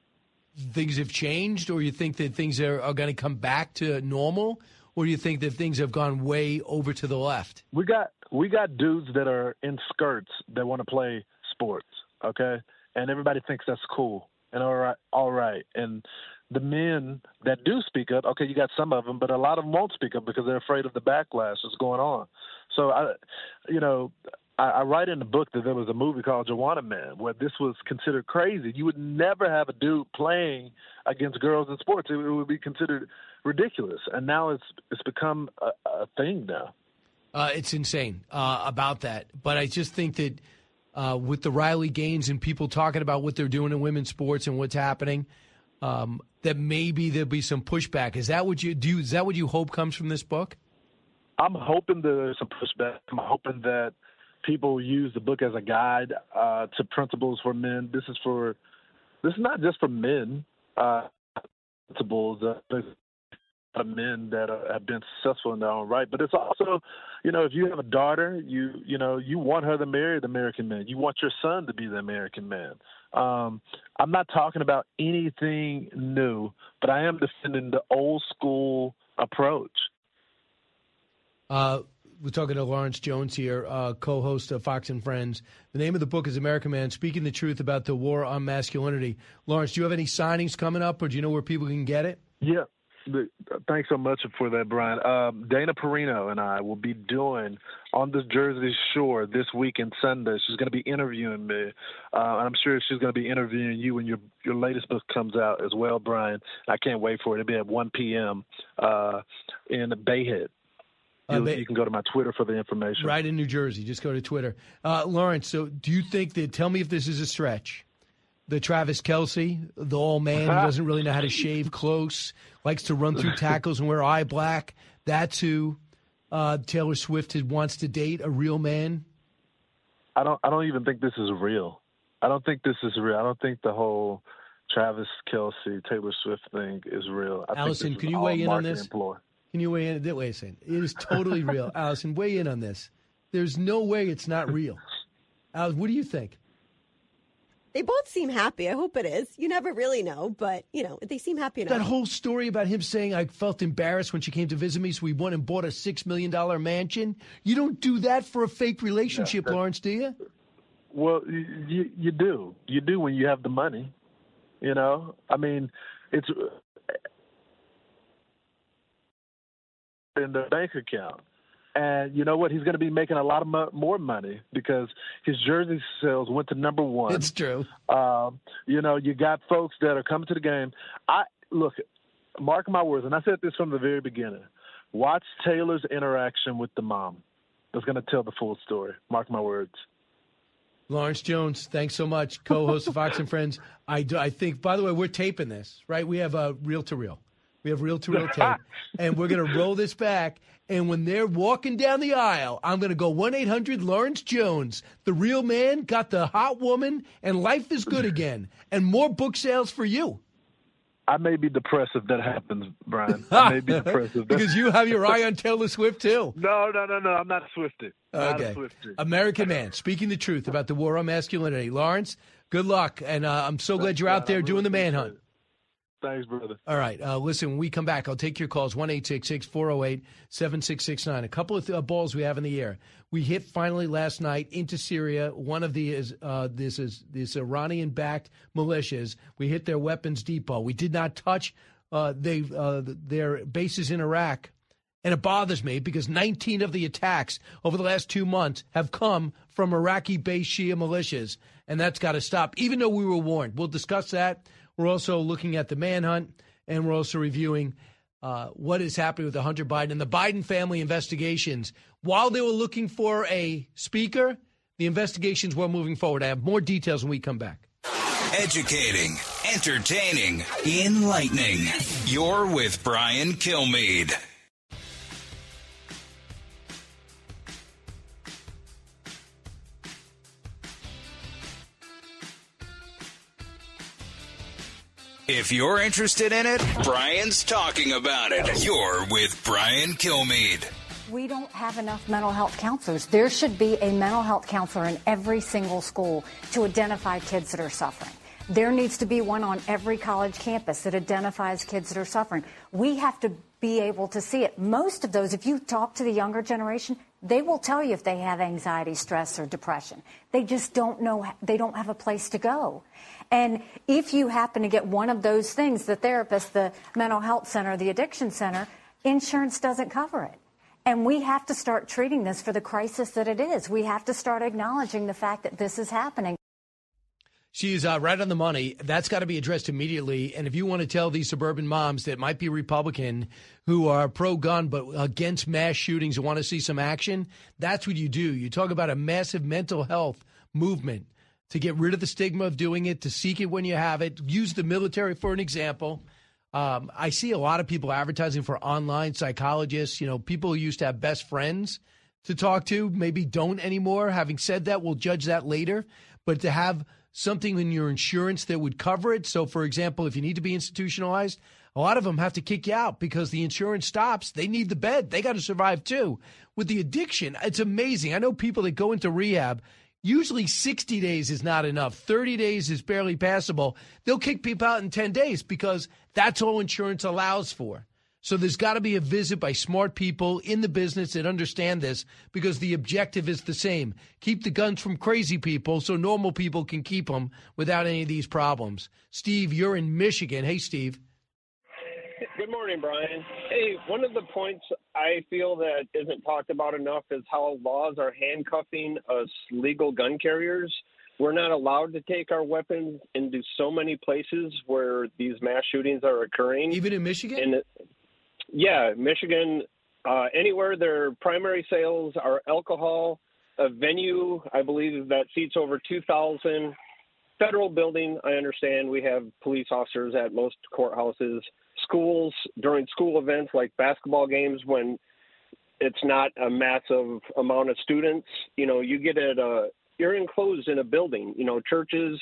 things have changed, or you think that things are, are going to come back to normal, or do you think that things have gone way over to the left? We got we got dudes that are in skirts that want to play sports, okay? And everybody thinks that's cool and all right, all right. And the men that do speak up, okay, you got some of them, but a lot of them won't speak up because they're afraid of the backlash that's going on. So, I, you know, I, I write in the book that there was a movie called Joanna Man where this was considered crazy. You would never have a dude playing against girls in sports. It, it would be considered ridiculous. And now it's it's become a, a thing now. Uh, it's insane uh, about that. But I just think that uh, with the Riley Gaines and people talking about what they're doing in women's sports and what's happening, um, that maybe there'll be some pushback. Is that what you do? Is that what you hope comes from this book? I'm hoping there's some pushback. I'm hoping that people use the book as a guide uh, to principles for men. This is for, this is not just for men. Uh, principles uh, of men that are, have been successful in their own right, but it's also, you know, if you have a daughter, you you know, you want her to marry the American man. You want your son to be the American man. Um, I'm not talking about anything new, but I am defending the old school approach. Uh, we're talking to Lawrence Jones here, uh, co-host of Fox and Friends. The name of the book is American Man, Speaking the Truth About the War on Masculinity. Lawrence, do you have any signings coming up, or do you know where people can get it? Yeah. Thanks so much for that, Brian. Um, Dana Perino and I will be doing On the Jersey Shore this week and Sunday. She's going to be interviewing me, uh, and I'm sure she's going to be interviewing you when your your latest book comes out as well, Brian. I can't wait for it. It'll be at one p.m. Uh, in Bayhead. Uh, you, you can go to my Twitter for the information. Right in New Jersey. Just go to Twitter. Uh, Lawrence, so do you think that, tell me if this is a stretch, the Travis Kelce, the all man who doesn't really know how to shave close, likes to run through tackles and wear eye black, that's who uh, Taylor Swift wants to date, a real man? I don't I don't even think this is real. I don't think this is real. I don't think the whole Travis Kelce, Taylor Swift thing is real. I Allison, think this can is you all weigh in on this? Employ. Can you weigh in? Wait a second. It is totally real. Allison, weigh in on this. There's no way it's not real. Allison, what do you think? They both seem happy. I hope it is. You never really know, but, you know, they seem happy enough. That whole story about him saying, I felt embarrassed when she came to visit me, so we went and bought a six million dollars mansion. You don't do that for a fake relationship, yeah, Lawrence, do you? Well, you, you do. You do when you have the money, you know? I mean, it's in the bank account. And you know what? He's going to be making a lot of mo- more money because his jersey sales went to number one. It's true. Um, you know, you got folks that are coming to the game. I look, mark my words, and I said this from the very beginning. Watch Taylor's interaction with the mom. That's going to tell the full story. Mark my words. Lawrence Jones, thanks so much, co-host of Fox and Friends. I, do, I think, by the way, we're taping this, right? We have a uh, reel-to-reel. We have reel-to-reel tape, and we're going to roll this back. And when they're walking down the aisle, I'm going to go one eight hundred Lawrence Jones. The real man got the hot woman, and life is good again. And more book sales for you. I may be depressed if that happens, Brian. I may be depressed. If because you have your eye on Taylor Swift, too. No, no, no, no. I'm not a Swiftie. Not okay. a Swiftie. American man, speaking the truth about the war on masculinity. Lawrence, good luck. And uh, I'm so glad you're out there doing the manhunt. Thanks, brother. All right. Uh, listen, when we come back, I'll take your calls, one eight six six, four oh eight, seven six six nine. A couple of th- uh, balls we have in the air. We hit finally last night into Syria. One of the is uh, this is this Iranian-backed militias. We hit their weapons depot. We did not touch uh, they uh, their bases in Iraq. And it bothers me because nineteen of the attacks over the last two months have come from Iraqi-based Shia militias. And that's got to stop, even though we were warned. We'll discuss that. We're also looking at the manhunt, and we're also reviewing uh, what is happening with the Hunter Biden and the Biden family investigations. While they were looking for a speaker, the investigations were moving forward. I have more details when we come back. Educating, entertaining, enlightening. You're with Brian Kilmeade. If you're interested in it, Brian's talking about it. You're with Brian Kilmeade. We don't have enough mental health counselors. There should be a mental health counselor in every single school to identify kids that are suffering. There needs to be one on every college campus that identifies kids that are suffering. We have to be able to see it. Most of those, if you talk to the younger generation, they will tell you if they have anxiety, stress, or depression. They just don't know. They don't have a place to go. And if you happen to get one of those things, the therapist, the mental health center, the addiction center, insurance doesn't cover it. And we have to start treating this for the crisis that it is. We have to start acknowledging the fact that this is happening. She's uh, right on the money. That's got to be addressed immediately. And if you want to tell these suburban moms that might be Republican who are pro-gun but against mass shootings and want to see some action, that's what you do. You talk about a massive mental health movement to get rid of the stigma of doing it, to seek it when you have it. Use the military for an example. Um, I see a lot of people advertising for online psychologists. You know, people who used to have best friends to talk to maybe don't anymore. Having said that, we'll judge that later. But to have something in your insurance that would cover it. So, for example, if you need to be institutionalized, a lot of them have to kick you out because the insurance stops. They need the bed. They got to survive, too. With the addiction, it's amazing. I know people that go into rehab. Usually sixty days is not enough. thirty days is barely passable. They'll kick people out in ten days because that's all insurance allows for. So there's got to be a visit by smart people in the business that understand this because the objective is the same. Keep the guns from crazy people so normal people can keep them without any of these problems. Steve, you're in Michigan. Hey, Steve. Good morning, Brian. Hey, one of the points I feel that isn't talked about enough is how laws are handcuffing us legal gun carriers. We're not allowed to take our weapons into so many places where these mass shootings are occurring. Even in Michigan? And it, yeah, Michigan, uh, anywhere their primary sales are alcohol, a venue, I believe, that seats over two thousand. Federal building, I understand we have police officers at most courthouses. Schools, during school events like basketball games, when it's not a massive amount of students, you know, you get at a, you're enclosed in a building, you know, churches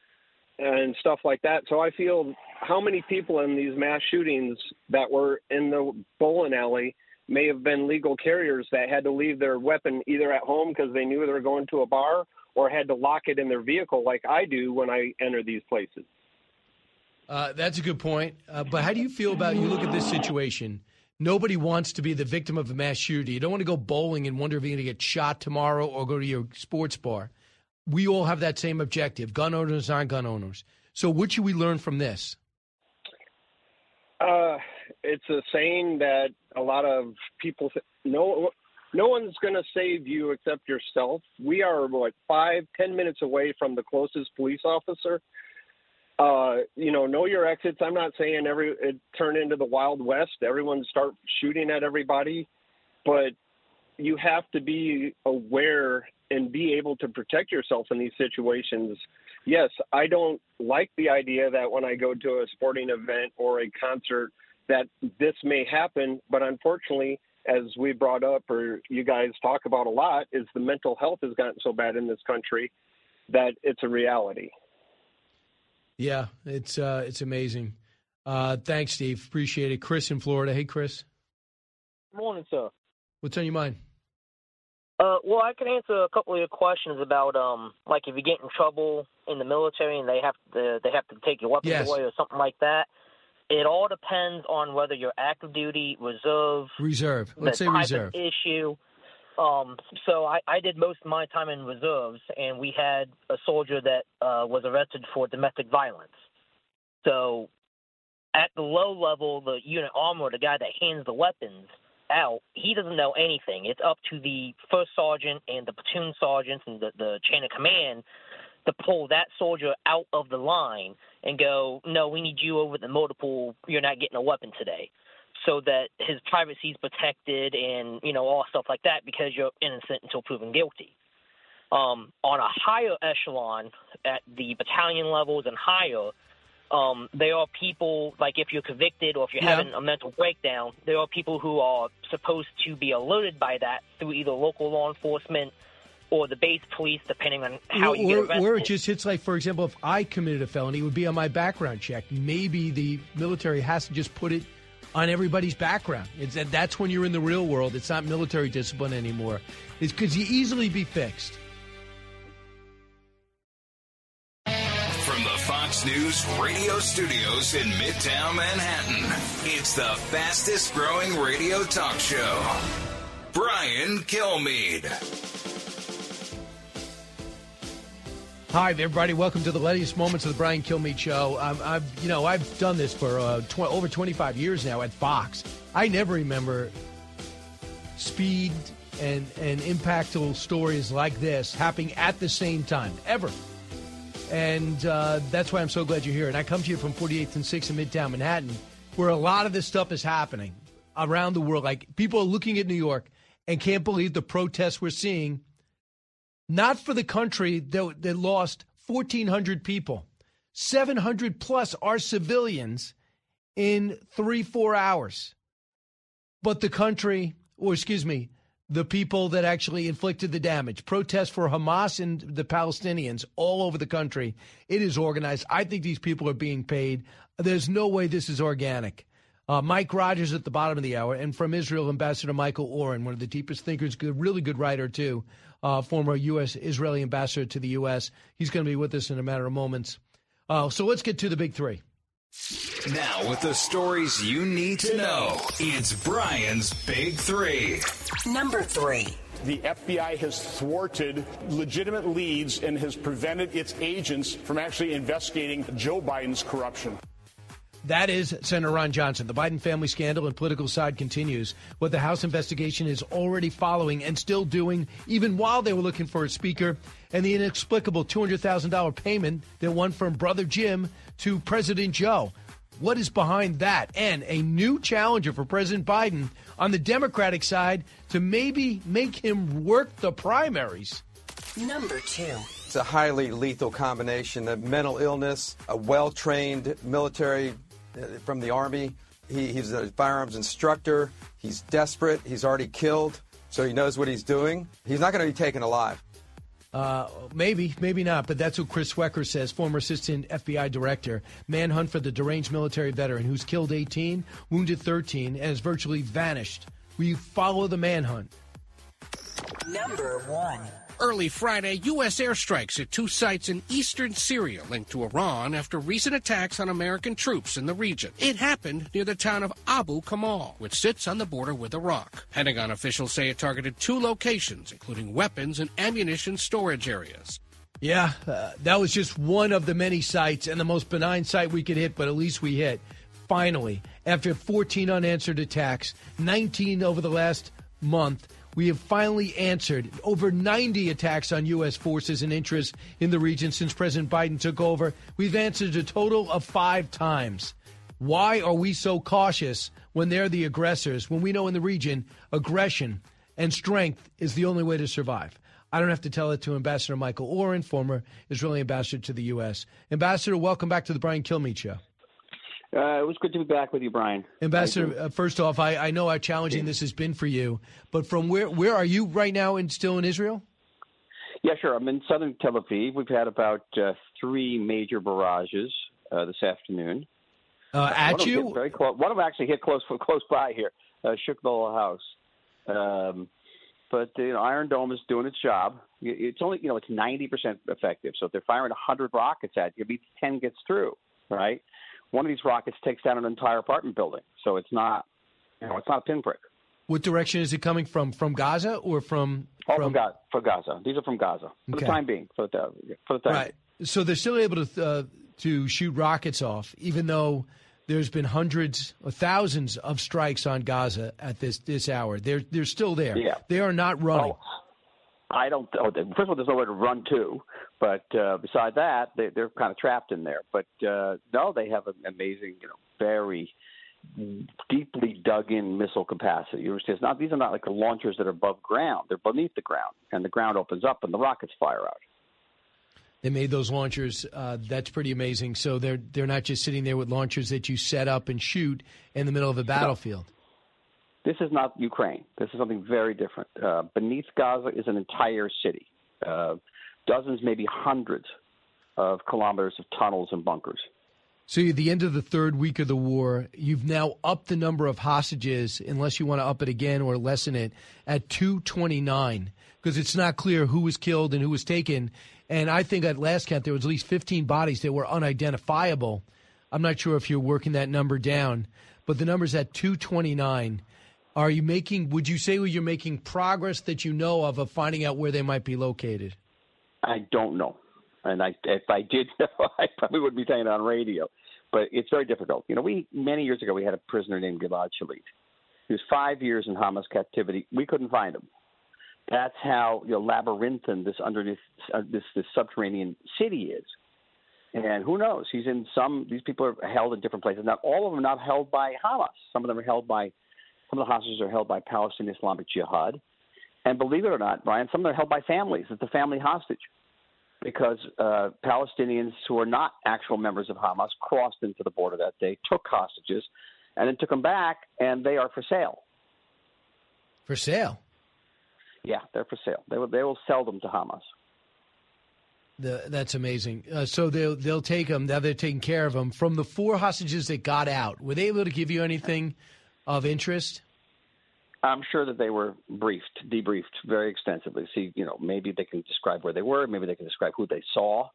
and stuff like that. So I feel how many people in these mass shootings that were in the bowling alley may have been legal carriers that had to leave their weapon either at home because they knew they were going to a bar, or had to lock it in their vehicle like I do when I enter these places. Uh, that's a good point. Uh, but how do you feel about, you look at this situation, nobody wants to be the victim of a mass shooting. You don't want to go bowling and wonder if you're going to get shot tomorrow or go to your sports bar. We all have that same objective, gun owners, non-gun owners. So what should we learn from this? Uh, it's a saying that a lot of people th- no no one's going to save you except yourself. We are what five ten minutes away from the closest police officer. Uh, you know, know your exits. I'm not saying every it turn into the Wild West. Everyone start shooting at everybody, but you have to be aware and be able to protect yourself in these situations. Yes, I don't like the idea that when I go to a sporting event or a concert that this may happen, but unfortunately, as we brought up or you guys talk about a lot, is the mental health has gotten so bad in this country that it's a reality. Yeah, it's uh, it's amazing. Uh, thanks, Steve. Appreciate it. Chris in Florida. Hey, Chris. Good morning, sir. What's on your mind? Uh, well, I can answer a couple of your questions about, um, like if you get in trouble in the military and they have to they have to take your weapons Yes. away or something like that. It all depends on whether you're active duty, reserve, Reserve. Let's the say type reserve. of issue. Um, so I, I did most of my time in reserves, and we had a soldier that uh, was arrested for domestic violence. So at the low level, the unit armor, the guy that hands the weapons out, he doesn't know anything. It's up to the first sergeant and the platoon sergeants and the, the chain of command to pull that soldier out of the line and go, no, we need you over the motor pool. You're not getting a weapon today. So that his privacy is protected and, you know, all stuff like that because you're innocent until proven guilty. Um, on a higher echelon, at the battalion levels and higher, um, there are people, like if you're convicted or if you're Yeah. having a mental breakdown, there are people who are supposed to be alerted by that through either local law enforcement or the base police, depending on how you get Or, arrested. or it just hits like, for example, if I committed a felony, it would be on my background check. Maybe the military has to just put it on everybody's background. It's, that's when you're in the real world. It's not military discipline anymore. It's because you easily be fixed. From the Fox News radio studios in Midtown Manhattan, it's the fastest growing radio talk show. Brian Kilmeade. Hi, everybody. Welcome to the latest moments of the Brian Kilmeade Show. Um, I've, you know, I've done this for uh, tw- over twenty-five years now at Fox. I never remember speed and and impactful stories like this happening at the same time, ever. And uh, that's why I'm so glad you're here. And I come to you from forty-eighth and sixth in Midtown Manhattan, where a lot of this stuff is happening around the world. Like, people are looking at New York and can't believe the protests we're seeing. Not for the country that, that lost fourteen hundred people. seven hundred plus are civilians in three, four hours. But the country, or excuse me, the people that actually inflicted the damage. Protests for Hamas and the Palestinians all over the country. It is organized. I think these people are being paid. There's no way this is organic. Uh, Mike Rogers at the bottom of the hour, and from Israel, Ambassador Michael Oren, one of the deepest thinkers, good, really good writer, too, uh, former U S Israeli ambassador to the U S. He's going to be with us in a matter of moments. Uh, so let's get to the big three. Now, with the stories you need to know, it's Brian's Big Three. Number three. The F B I has thwarted legitimate leads and has prevented its agents from actually investigating Joe Biden's corruption. That is Senator Ron Johnson. The Biden family scandal and political side continues. What the House investigation is already following and still doing, even while they were looking for a speaker, and the inexplicable two hundred thousand dollars payment that went from Brother Jim to President Joe. What is behind that? And a new challenger for President Biden on the Democratic side to maybe make him work the primaries. Number two. It's a highly lethal combination of mental illness, a well-trained military from the Army. He, he's a firearms instructor. He's desperate. He's already killed, so he knows what he's doing. He's not going to be taken alive. Uh, maybe, maybe not, but that's what Chris Wecker says, former assistant F B I director. Manhunt for the deranged military veteran who's killed eighteen, wounded thirteen, and has virtually vanished We follow the manhunt. Number one. Early Friday, U S airstrikes at two sites in eastern Syria linked to Iran after recent attacks on American troops in the region. It happened near the town of Abu Kamal, which sits on the border with Iraq. Pentagon officials say it targeted two locations, including weapons and ammunition storage areas. Yeah, uh, that was just one of the many sites and the most benign site we could hit, but at least we hit. Finally, after fourteen unanswered attacks, nineteen over the last month, we have finally answered over ninety attacks on U S forces and interests in the region since President Biden took over. We've answered a total of five times. Why are we so cautious when they're the aggressors, when we know in the region aggression and strength is the only way to survive? I don't have to tell it to Ambassador Michael Oren, former Israeli ambassador to the U S. Ambassador, welcome back to the Brian Kilmeade Show. Uh, it was good to be back with you, Brian. Ambassador, uh, first off, I, I know how challenging this has been for you, but from where where are you right now and still in Israel? Yeah, sure. I'm in southern Tel Aviv. We've had about uh, three major barrages uh, this afternoon. Uh, at one you? Very close. One of them actually hit close close by here, uh, shook the whole house. Um, but you know, Iron Dome is doing its job. It's only, you know, it's ninety percent effective. So if they're firing one hundred rockets at you, maybe ten gets through, right? One of these rockets takes down an entire apartment building. So it's not, you know, it's not a pinprick. What direction is it coming from? From Gaza or from? All from, from, Gaza, from Gaza. These are from Gaza for Okay. the time being. For the for the time. Right. So they're still able to uh, to shoot rockets off, even though there's been hundreds or thousands of strikes on Gaza at this this hour. They're they're still there. Yeah. They are not running. Oh, I don't. Oh, first of all, there's nowhere to run to. But uh, beside that, they, they're kind of trapped in there. But uh, no, they have an amazing, you know, very deeply dug-in missile capacity. You understand? It's not, these are not like the launchers that are above ground. They're beneath the ground, and the ground opens up, and the rockets fire out. They made those launchers. Uh, that's pretty amazing. So they're they're not just sitting there with launchers that you set up and shoot in the middle of a battlefield. No. This is not Ukraine. This is something very different. Uh, beneath Gaza is an entire city. Uh, dozens, maybe hundreds of kilometers of tunnels and bunkers. So at the end of the third week of the war, you've now upped the number of hostages, unless you want to up it again or lessen it, at two twenty-nine, because it's not clear who was killed and who was taken. And I think at last count there was at least fifteen bodies that were unidentifiable. I'm not sure if you're working that number down, but the number's at two twenty-nine. Are you making, would you say you're making progress that you know of of finding out where they might be located? I don't know. And I, if I did know, I probably wouldn't be saying it on radio. But it's very difficult. You know, we many years ago, we had a prisoner named Gilad Shalit. He was five years in Hamas captivity. We couldn't find him. That's how, you know, labyrinthine this underneath uh, this this subterranean city is. And who knows? He's in some. These people are held in different places. Not all of them are not held by Hamas. Some of them are held by. Some of the hostages are held by Palestinian Islamic Jihad. And believe it or not, Brian, some of them are held by families. It's a family hostage. Because uh, Palestinians who are not actual members of Hamas crossed into the border that day, took hostages, and then took them back, and they are for sale. For sale? Yeah, they're for sale. They will, they will sell them to Hamas. The, that's amazing. Uh, so they'll they'll take them. Now they're taking care of them. From the four hostages that got out, were they able to give you anything of interest? I'm sure that they were briefed, debriefed very extensively. See, you know, maybe they can describe where they were. Maybe they can describe who they saw.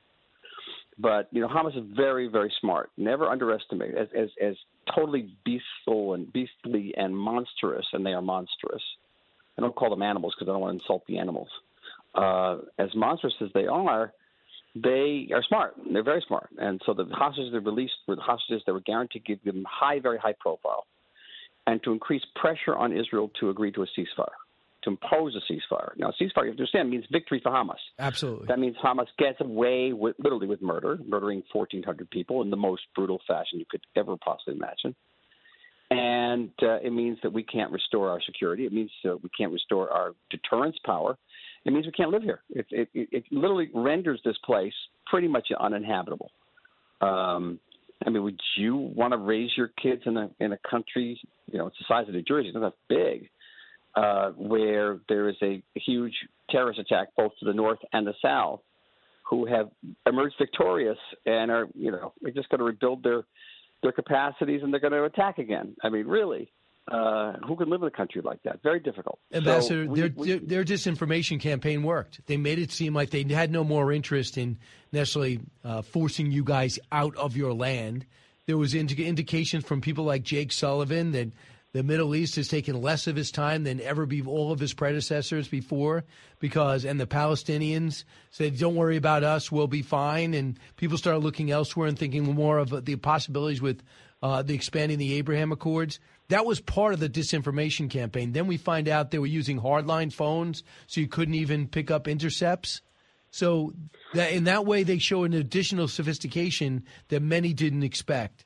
But, you know, Hamas is very, very smart. Never underestimate. As, as, as totally beastful and beastly and monstrous, and they are monstrous. I don't call them animals because I don't want to insult the animals. Uh, as monstrous as they are, they are smart. They're very smart. And so the hostages they released were the hostages that were guaranteed to give them high, very high profile, and to increase pressure on Israel to agree to a ceasefire, to impose a ceasefire. Now, a ceasefire, you understand, means victory for Hamas. Absolutely. That means Hamas gets away with, literally with murder, murdering fourteen hundred people in the most brutal fashion you could ever possibly imagine. And uh, it means that we can't restore our security. It means uh, we can't restore our deterrence power. It means we can't live here. It, it, it literally renders this place pretty much uninhabitable. Um I mean, would you want to raise your kids in a in a country, you know, it's the size of New Jersey, it's not that big, uh, where there is a huge terrorist attack both to the north and the south, who have emerged victorious and are, you know, they're just going to rebuild their their capacities and they're going to attack again. I mean, really, Uh, who can live in a country like that? Very difficult. Ambassador, So we, their, we, their, their disinformation campaign worked. They made it seem like they had no more interest in necessarily uh, forcing you guys out of your land. There was indi- indications from people like Jake Sullivan that the Middle East has taken less of his time than ever be all of his predecessors before, because and the Palestinians said, "Don't worry about us, we'll be fine." And people started looking elsewhere and thinking more of the possibilities with uh, the expanding the Abraham Accords. That was part of the disinformation campaign. Then we find out they were using hardline phones, so you couldn't even pick up intercepts. So that, in that way, they show an additional sophistication that many didn't expect.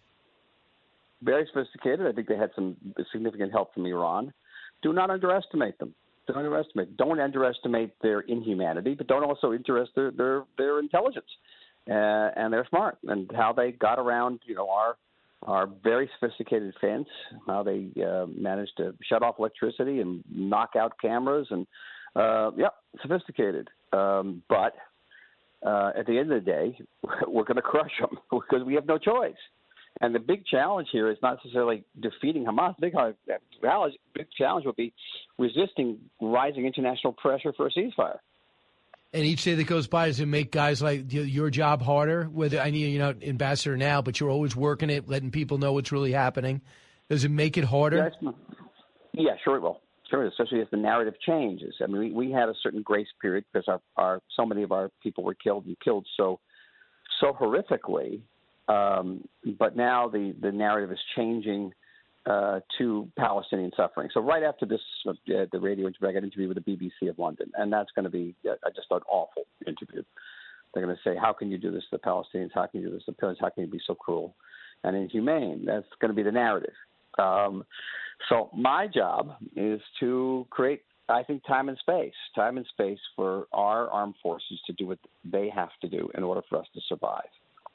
Very sophisticated. I think they had some significant help from Iran. Do not underestimate them. Don't underestimate. Don't underestimate their inhumanity, but don't also underestimate their their, their intelligence. Uh, and they're smart, and how they got around, you know, our our very sophisticated fence, how they uh, managed to shut off electricity and knock out cameras, and uh, yeah, sophisticated. Um, but uh, at the end of the day, we're going to crush them because we have no choice. And the big challenge here is not necessarily defeating Hamas. The big challenge, big challenge would be resisting rising international pressure for a ceasefire. And each day that goes by, does it make guys like your job harder? Whether I need, you know, ambassador now, but you're always working it, letting people know what's really happening. Does it make it harder? Yes. Yeah, sure it will. Sure, especially as the narrative changes. I mean, we, we had a certain grace period because our, our so many of our people were killed and killed so so horrifically. Um, but now the, the narrative is changing uh, to Palestinian suffering. So right after this, uh, the radio interview, I got an interview with the B B C of London, and that's going to be uh, just an awful interview. They're going to say, how can you do this to the Palestinians? How can you do this to the Palestinians? How can you be so cruel and inhumane? That's going to be the narrative. Um, so my job is to create, I think, time and space, time and space for our armed forces to do what they have to do in order for us to survive.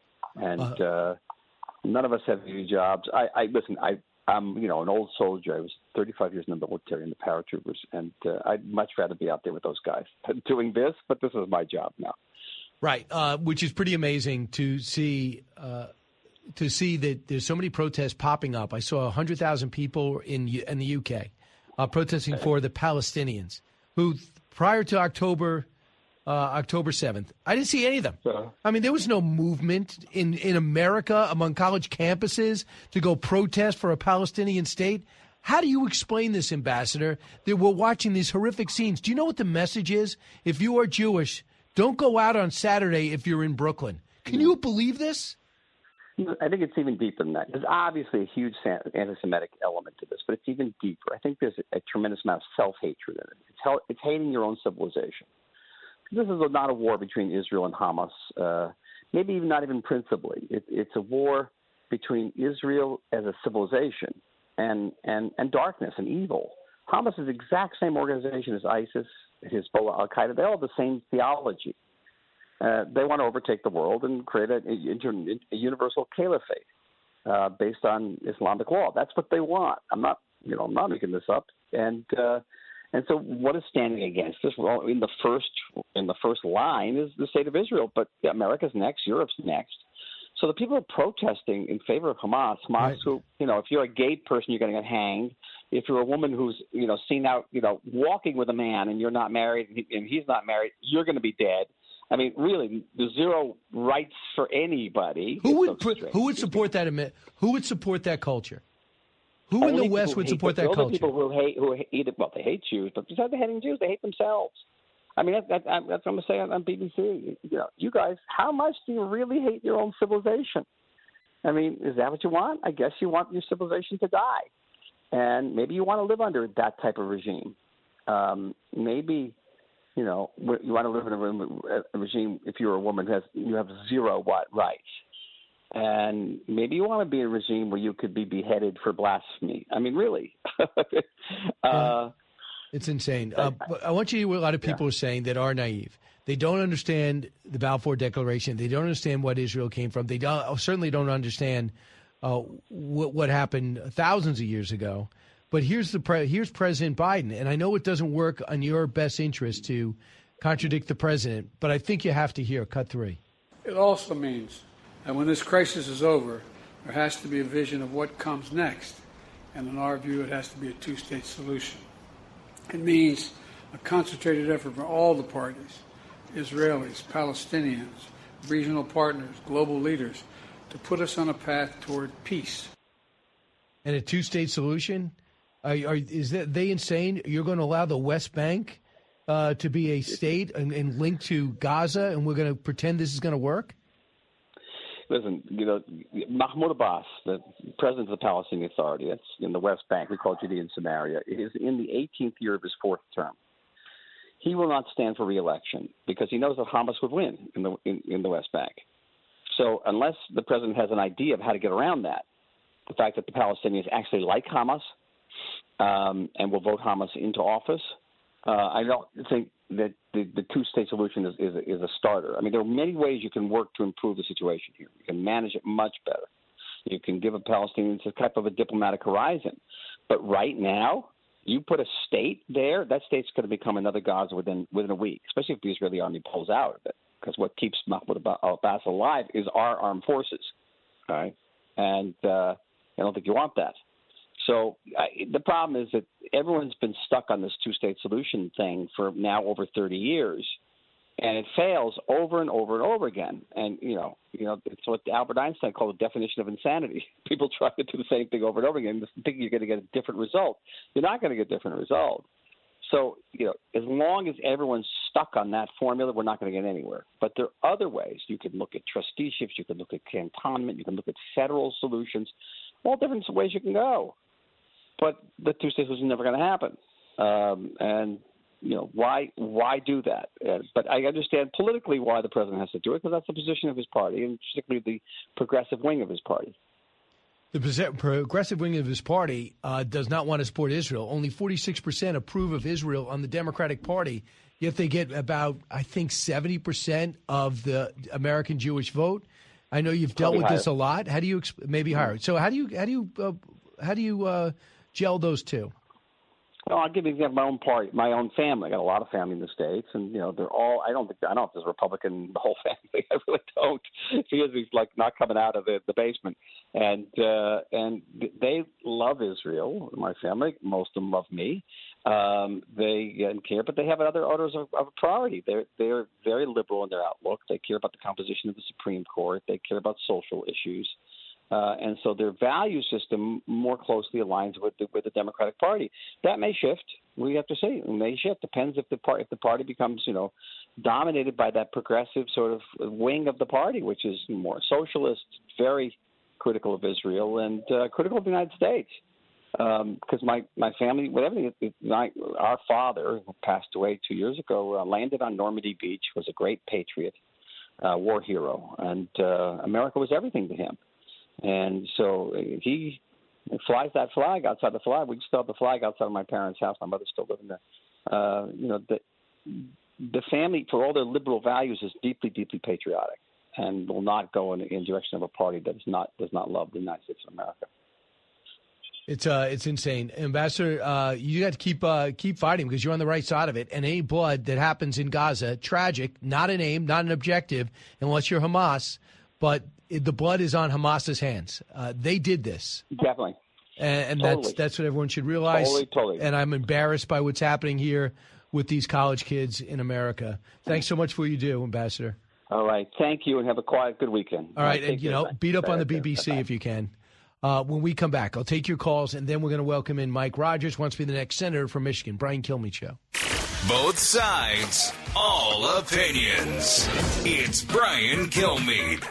And uh, none of us have easy jobs. I, I listen. I, I'm, you know, an old soldier. I was thirty-five years in the military in the paratroopers, and uh, I'd much rather be out there with those guys doing this. But this is my job now. Right, uh, which is pretty amazing to see. Uh, to see that there's so many protests popping up. I saw one hundred thousand people in in the U K uh, protesting for the Palestinians, who prior to October. Uh, October seventh. I didn't see any of them. I mean, there was no movement in, in America among college campuses to go protest for a Palestinian state. How do you explain this, Ambassador, that we're watching these horrific scenes? Do you know what the message is? If you are Jewish, don't go out on Saturday if you're in Brooklyn. Can you believe this? I think it's even deeper than that. There's obviously a huge anti-Semitic element to this, but it's even deeper. I think there's a, a tremendous amount of self-hatred in it. It's, hel- it's hating your own civilization. This is not a war between Israel and Hamas, uh, maybe even not even principally. It, it's a war between Israel as a civilization and, and, and darkness and evil. Hamas is the exact same organization as ISIS, Hezbollah, Al-Qaeda. They all have the same theology. Uh, they want to overtake the world and create a, a, a universal caliphate uh, based on Islamic law. That's what they want. I'm not, you know, I'm not making this up. And uh, And so, what is standing against this? Well, in the first in the first line is the state of Israel, but America's next, Europe's next. So the people are protesting in favor of Hamas. Hamas, right. who, you know, if you're a gay person, you're going to get hanged. If you're a woman who's, you know, seen out, you know, walking with a man and you're not married and he's not married, you're going to be dead. I mean, really, there's zero rights for anybody. Who would so who would support that? Who would support that culture? Who in the West would support that culture? People who hate, who hate, well, they hate Jews, but besides hating Jews, they hate themselves. I mean, that, that, that's what I'm going to say on, on B B C. You know, you guys, how much do you really hate your own civilization? I mean, is that what you want? I guess you want your civilization to die, and maybe you want to live under that type of regime. Um, maybe, you know, you want to live in a, a regime if you're a woman who has you have zero what rights. And maybe you want to be in a regime where you could be beheaded for blasphemy. I mean, really. uh, it's insane. Uh, but I want you to hear what a lot of people yeah. are saying that are naive. They don't understand the Balfour Declaration. They don't understand what Israel came from. They don't, certainly don't understand uh, what, what happened thousands of years ago. But here's the pre- here's President Biden. And I know it doesn't work on your best interest to contradict the president, but I think you have to hear cut three. It also means and when this crisis is over, there has to be a vision of what comes next. And in our view, it has to be a two-state solution. It means a concentrated effort from all the parties, Israelis, Palestinians, regional partners, global leaders, to put us on a path toward peace. And a two-state solution? Are, are, is that they insane? You're going to allow the West Bank uh, to be a state and, and linked to Gaza, and we're going to pretend this is going to work? Listen, you know, Mahmoud Abbas, the president of the Palestinian Authority, that's in the West Bank, we call Judea and Samaria, is in the eighteenth year of his fourth term. He will not stand for re-election because he knows that Hamas would win in the in, in the West Bank. So unless the president has an idea of how to get around that, the fact that the Palestinians actually like Hamas um, and will vote Hamas into office, uh, I don't think that the, the two-state solution is, is, is a starter. I mean, there are many ways you can work to improve the situation here. You can manage it much better. You can give a Palestinians a type of a diplomatic horizon. But right now, you put a state there, that state's going to become another Gaza within within a week, especially if the Israeli army pulls out of it. Because what keeps Mahmoud Abbas alive is our armed forces. All right? And uh, I don't think you want that. So I, the problem is that everyone's been stuck on this two-state solution thing for now over thirty years, and it fails over and over and over again. And you know, you know, it's what Albert Einstein called the definition of insanity. People try to do the same thing over and over again, thinking you're going to get a different result. You're not going to get a different result. So you know, as long as everyone's stuck on that formula, we're not going to get anywhere. But there are other ways. You can look at trusteeships. You can look at cantonment. You can look at federal solutions. All different ways you can go. But the two-state solution is never going to happen. Um, and, you know, why why do that? Uh, but I understand politically why the president has to do it, because that's the position of his party, and particularly the progressive wing of his party. The progressive wing of his party uh, does not want to support Israel. Only forty-six percent approve of Israel on the Democratic Party, yet they get about, I think, seventy percent of the American Jewish vote. I know you've dealt Probably with higher. this a lot. How do you – maybe higher. So how do you – how do you uh, how do you uh, gel those two? Well, I'll give you an example. My own party, my own family. I got a lot of family in the States, and you know they're all. I don't think I don't know if there's a Republican in the whole family. I really don't. Because he's like not coming out of the, the basement, and uh, and they love Israel. My family, most of them love me. Um, they uh, care, but they have other orders of, of priority. They're they're very liberal in their outlook. They care about the composition of the Supreme Court. They care about social issues. Uh, and so their value system more closely aligns with the, with the Democratic Party. That may shift. We have to see. It may shift. Depends if the part if the party becomes, you know, dominated by that progressive sort of wing of the party, which is more socialist, very critical of Israel, and uh, critical of the United States. Because um, my my family, whatever it, it, my, our father, who passed away two years ago, uh, landed on Normandy Beach, was a great patriot, uh, war hero, and uh, America was everything to him. And so he flies that flag outside the flag. We still have the flag outside of my parents' house. My mother's still living there. Uh, you know, the, the family, for all their liberal values, is deeply, deeply patriotic and will not go in, in direction of a party that is not does not love the United States of America. It's uh, it's insane, Ambassador. Uh, you got to keep uh, keep fighting because you're on the right side of it. And any blood that happens in Gaza, tragic, not an aim, not an objective, unless you're Hamas. But the blood is on Hamas's hands. Uh, they did this. Definitely. And, and totally. that's that's what everyone should realize. Totally, totally. And I'm embarrassed by what's happening here with these college kids in America. Thanks so much for what you do, Ambassador. All right. Thank you, and have a quiet, good weekend. All right. Take And, you care, know, man. beat up on the Bye. B B C Bye. if you can. Uh, when we come back, I'll take your calls, and then we're going to welcome in Mike Rogers, wants to be the next senator from Michigan. Brian Kilmeade Show. Both sides, all opinions. It's Brian Kilmeade.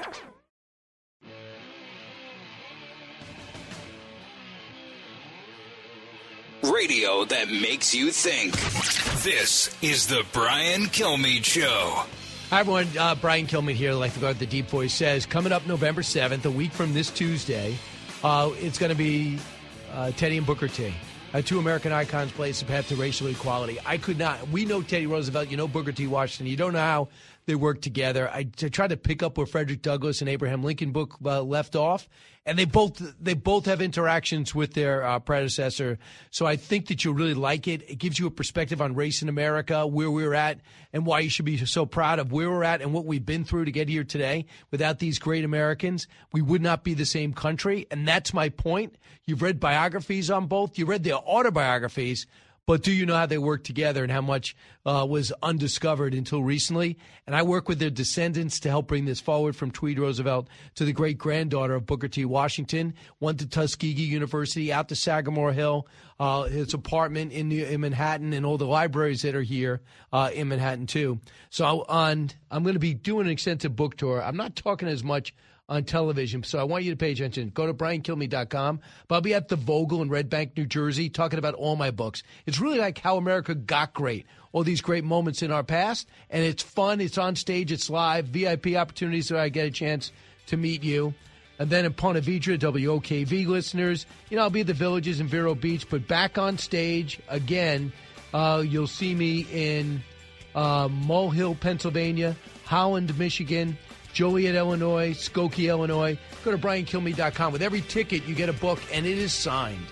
Radio that makes you think. This is the Brian Kilmeade Show. Hi, everyone. Uh, Brian Kilmeade here, like the guard the Deep Voice says. Coming up November seventh, a week from this Tuesday, uh, it's going to be uh, Teddy and Booker T. Uh, two American icons blaze the path to racial equality. I could not. We know Teddy Roosevelt. You know Booker T. Washington. You don't know how they work together. I, I tried to pick up where Frederick Douglass and Abraham Lincoln book uh, left off, and they both they both have interactions with their uh, predecessor. So I think that you'll really like it. It gives you a perspective on race in America, where we're at, and why you should be so proud of where we're at and what we've been through to get here today. Without these great Americans, we would not be the same country, and that's my point. You've read biographies on both. You read their autobiographies. But do you know how they work together and how much uh, was undiscovered until recently? And I work with their descendants to help bring this forward, from Tweed Roosevelt to the great-granddaughter of Booker T. Washington, went to Tuskegee University, out to Sagamore Hill, uh, his apartment in, New, in Manhattan, and all the libraries that are here uh, in Manhattan, too. So on, I'm going to be doing an extensive book tour. I'm not talking as much on television, so I want you to pay attention. Go to brian kilmeade dot com. But I'll be at the Vogel in Red Bank, New Jersey, talking about all my books. It's really like how America got great, all these great moments in our past, and it's fun. It's on stage. It's live. V I P opportunities so I get a chance to meet you. And then in Ponte Vedra, W O K V listeners, you know, I'll be at the Villages in Vero Beach, but back on stage again. Uh, you'll see me in uh, Mole Hill, Pennsylvania, Holland, Michigan, Joliet, Illinois, Skokie, Illinois. Go to brian kilmeade dot com. With every ticket, you get a book, and it is signed.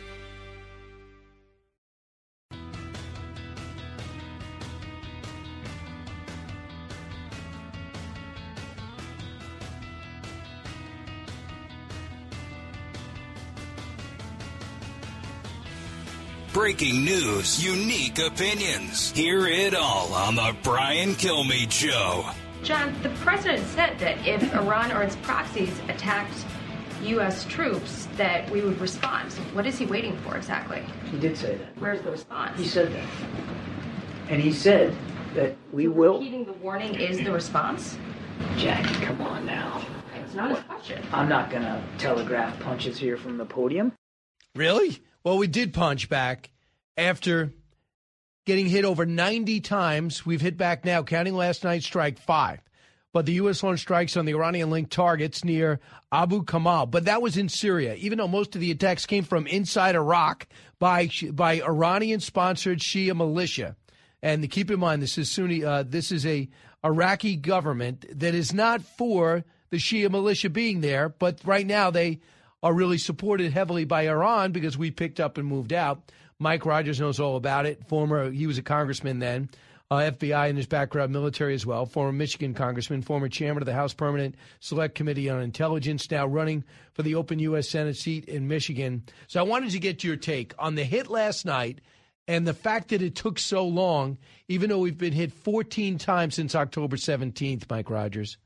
Breaking news, unique opinions. Hear it all on the Brian Kilmeade Show. John, the president said that if Iran or its proxies attacked U S troops, that we would respond. So what is he waiting for exactly? He did say that. Where's the response? He said that. And he said that we so will... repeating the warning is the response? Jackie, come on now. It's not a question. I'm not going to telegraph punches here from the podium. Really? Well, we did punch back after getting hit over ninety times. We've hit back now, counting last night's strike, five. But the U S launched strikes on the Iranian-linked targets near Abu Kamal. But that was in Syria, even though most of the attacks came from inside Iraq by by Iranian-sponsored Shia militia. And keep in mind, this is Sunni. Uh, this is a Iraqi government that is not for the Shia militia being there. But right now, they are really supported heavily by Iran because we picked up and moved out. Mike Rogers knows all about it. Former, he was a congressman then, uh, F B I in his background, military as well. Former Michigan congressman, former chairman of the House Permanent Select Committee on Intelligence, now running for the open U S Senate seat in Michigan. So I wanted to get your take on the hit last night and the fact that it took so long, even though we've been hit fourteen times since October seventeenth, Mike Rogers.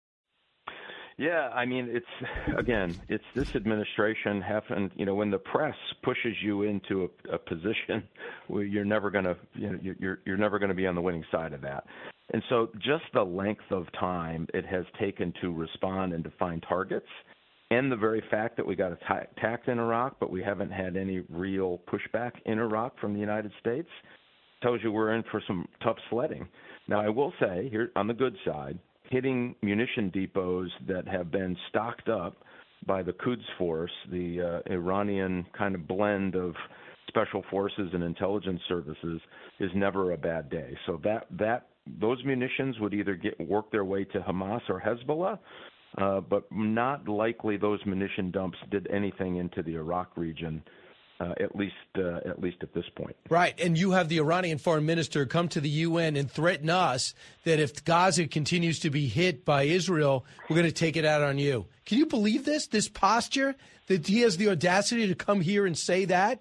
Yeah, I mean, it's, again, it's this administration having, you know, when the press pushes you into a, a position where you're never going to, you know, you're, you're never going to be on the winning side of that. And so just the length of time it has taken to respond and to find targets, and the very fact that we got attacked in Iraq, but we haven't had any real pushback in Iraq from the United States, tells you we're in for some tough sledding. Now, I will say, here on the good side, hitting munition depots that have been stocked up by the Quds Force, the uh, Iranian kind of blend of special forces and intelligence services, is never a bad day. So that that those munitions would either get work their way to Hamas or Hezbollah, uh, but not likely those munition dumps did anything into the Iraq region. Uh, at least, uh, at least at this point. Right, and you have the Iranian foreign minister come to the U N and threaten us that if Gaza continues to be hit by Israel, we're going to take it out on you. Can you believe this? This posture that he has the audacity to come here and say that?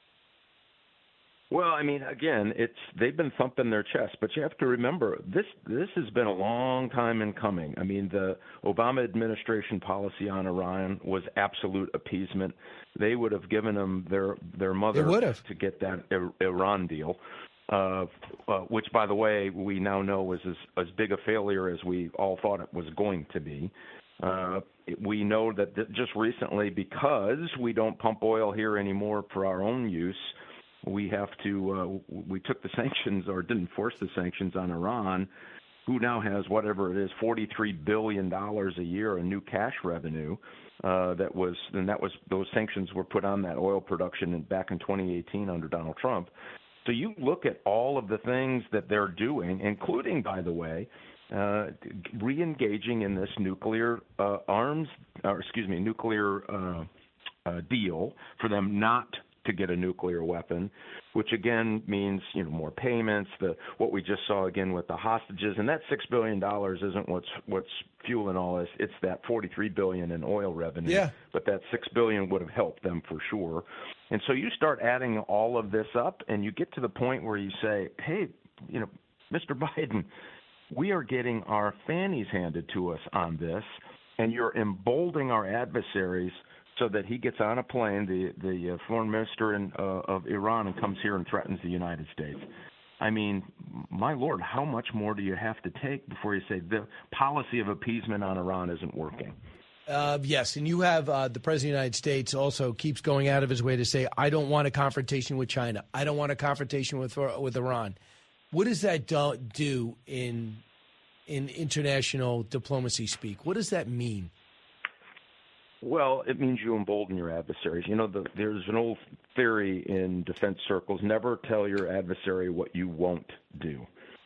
Well, I mean, again, it's they've been thumping their chest, but you have to remember this. This has been a long time in coming. I mean, the Obama administration policy on Iran was absolute appeasement. They would have given them their their mother to get that Iran deal, uh, uh, which, by the way, we now know was as, as big a failure as we all thought it was going to be. Uh, we know that th- just recently, because we don't pump oil here anymore for our own use, we have to, uh, we took the sanctions or didn't force the sanctions on Iran, who now has whatever it is, forty-three billion dollars a year in new cash revenue. Uh, that was, and that was, those sanctions were put on that oil production in, back in twenty eighteen under Donald Trump. So you look at all of the things that they're doing, including, by the way, uh, re-engaging in this nuclear uh, arms, or excuse me, nuclear uh, uh, deal for them not to get a nuclear weapon, which again means, you know, more payments. The what we just saw again with the hostages, and that six billion dollars isn't what's what's fueling all this. It's that forty-three billion dollars in oil revenue. Yeah. But that six billion dollars would have helped them for sure. And so you start adding all of this up, and you get to the point where you say, hey, you know, Mister Biden, we are getting our fannies handed to us on this, and you're emboldening our adversaries so that he gets on a plane, the the uh, foreign minister in, uh, of Iran, and comes here and threatens the United States. I mean, my Lord, how much more do you have to take before you say the policy of appeasement on Iran isn't working? Uh, yes, and you have uh, the President of the United States also keeps going out of his way to say, I don't want a confrontation with China. I don't want a confrontation with with Iran. What does that do, do in in international diplomacy speak? What does that mean? Well, it means you embolden your adversaries. You know, the, there's an old theory in defense circles, never tell your adversary what you won't do.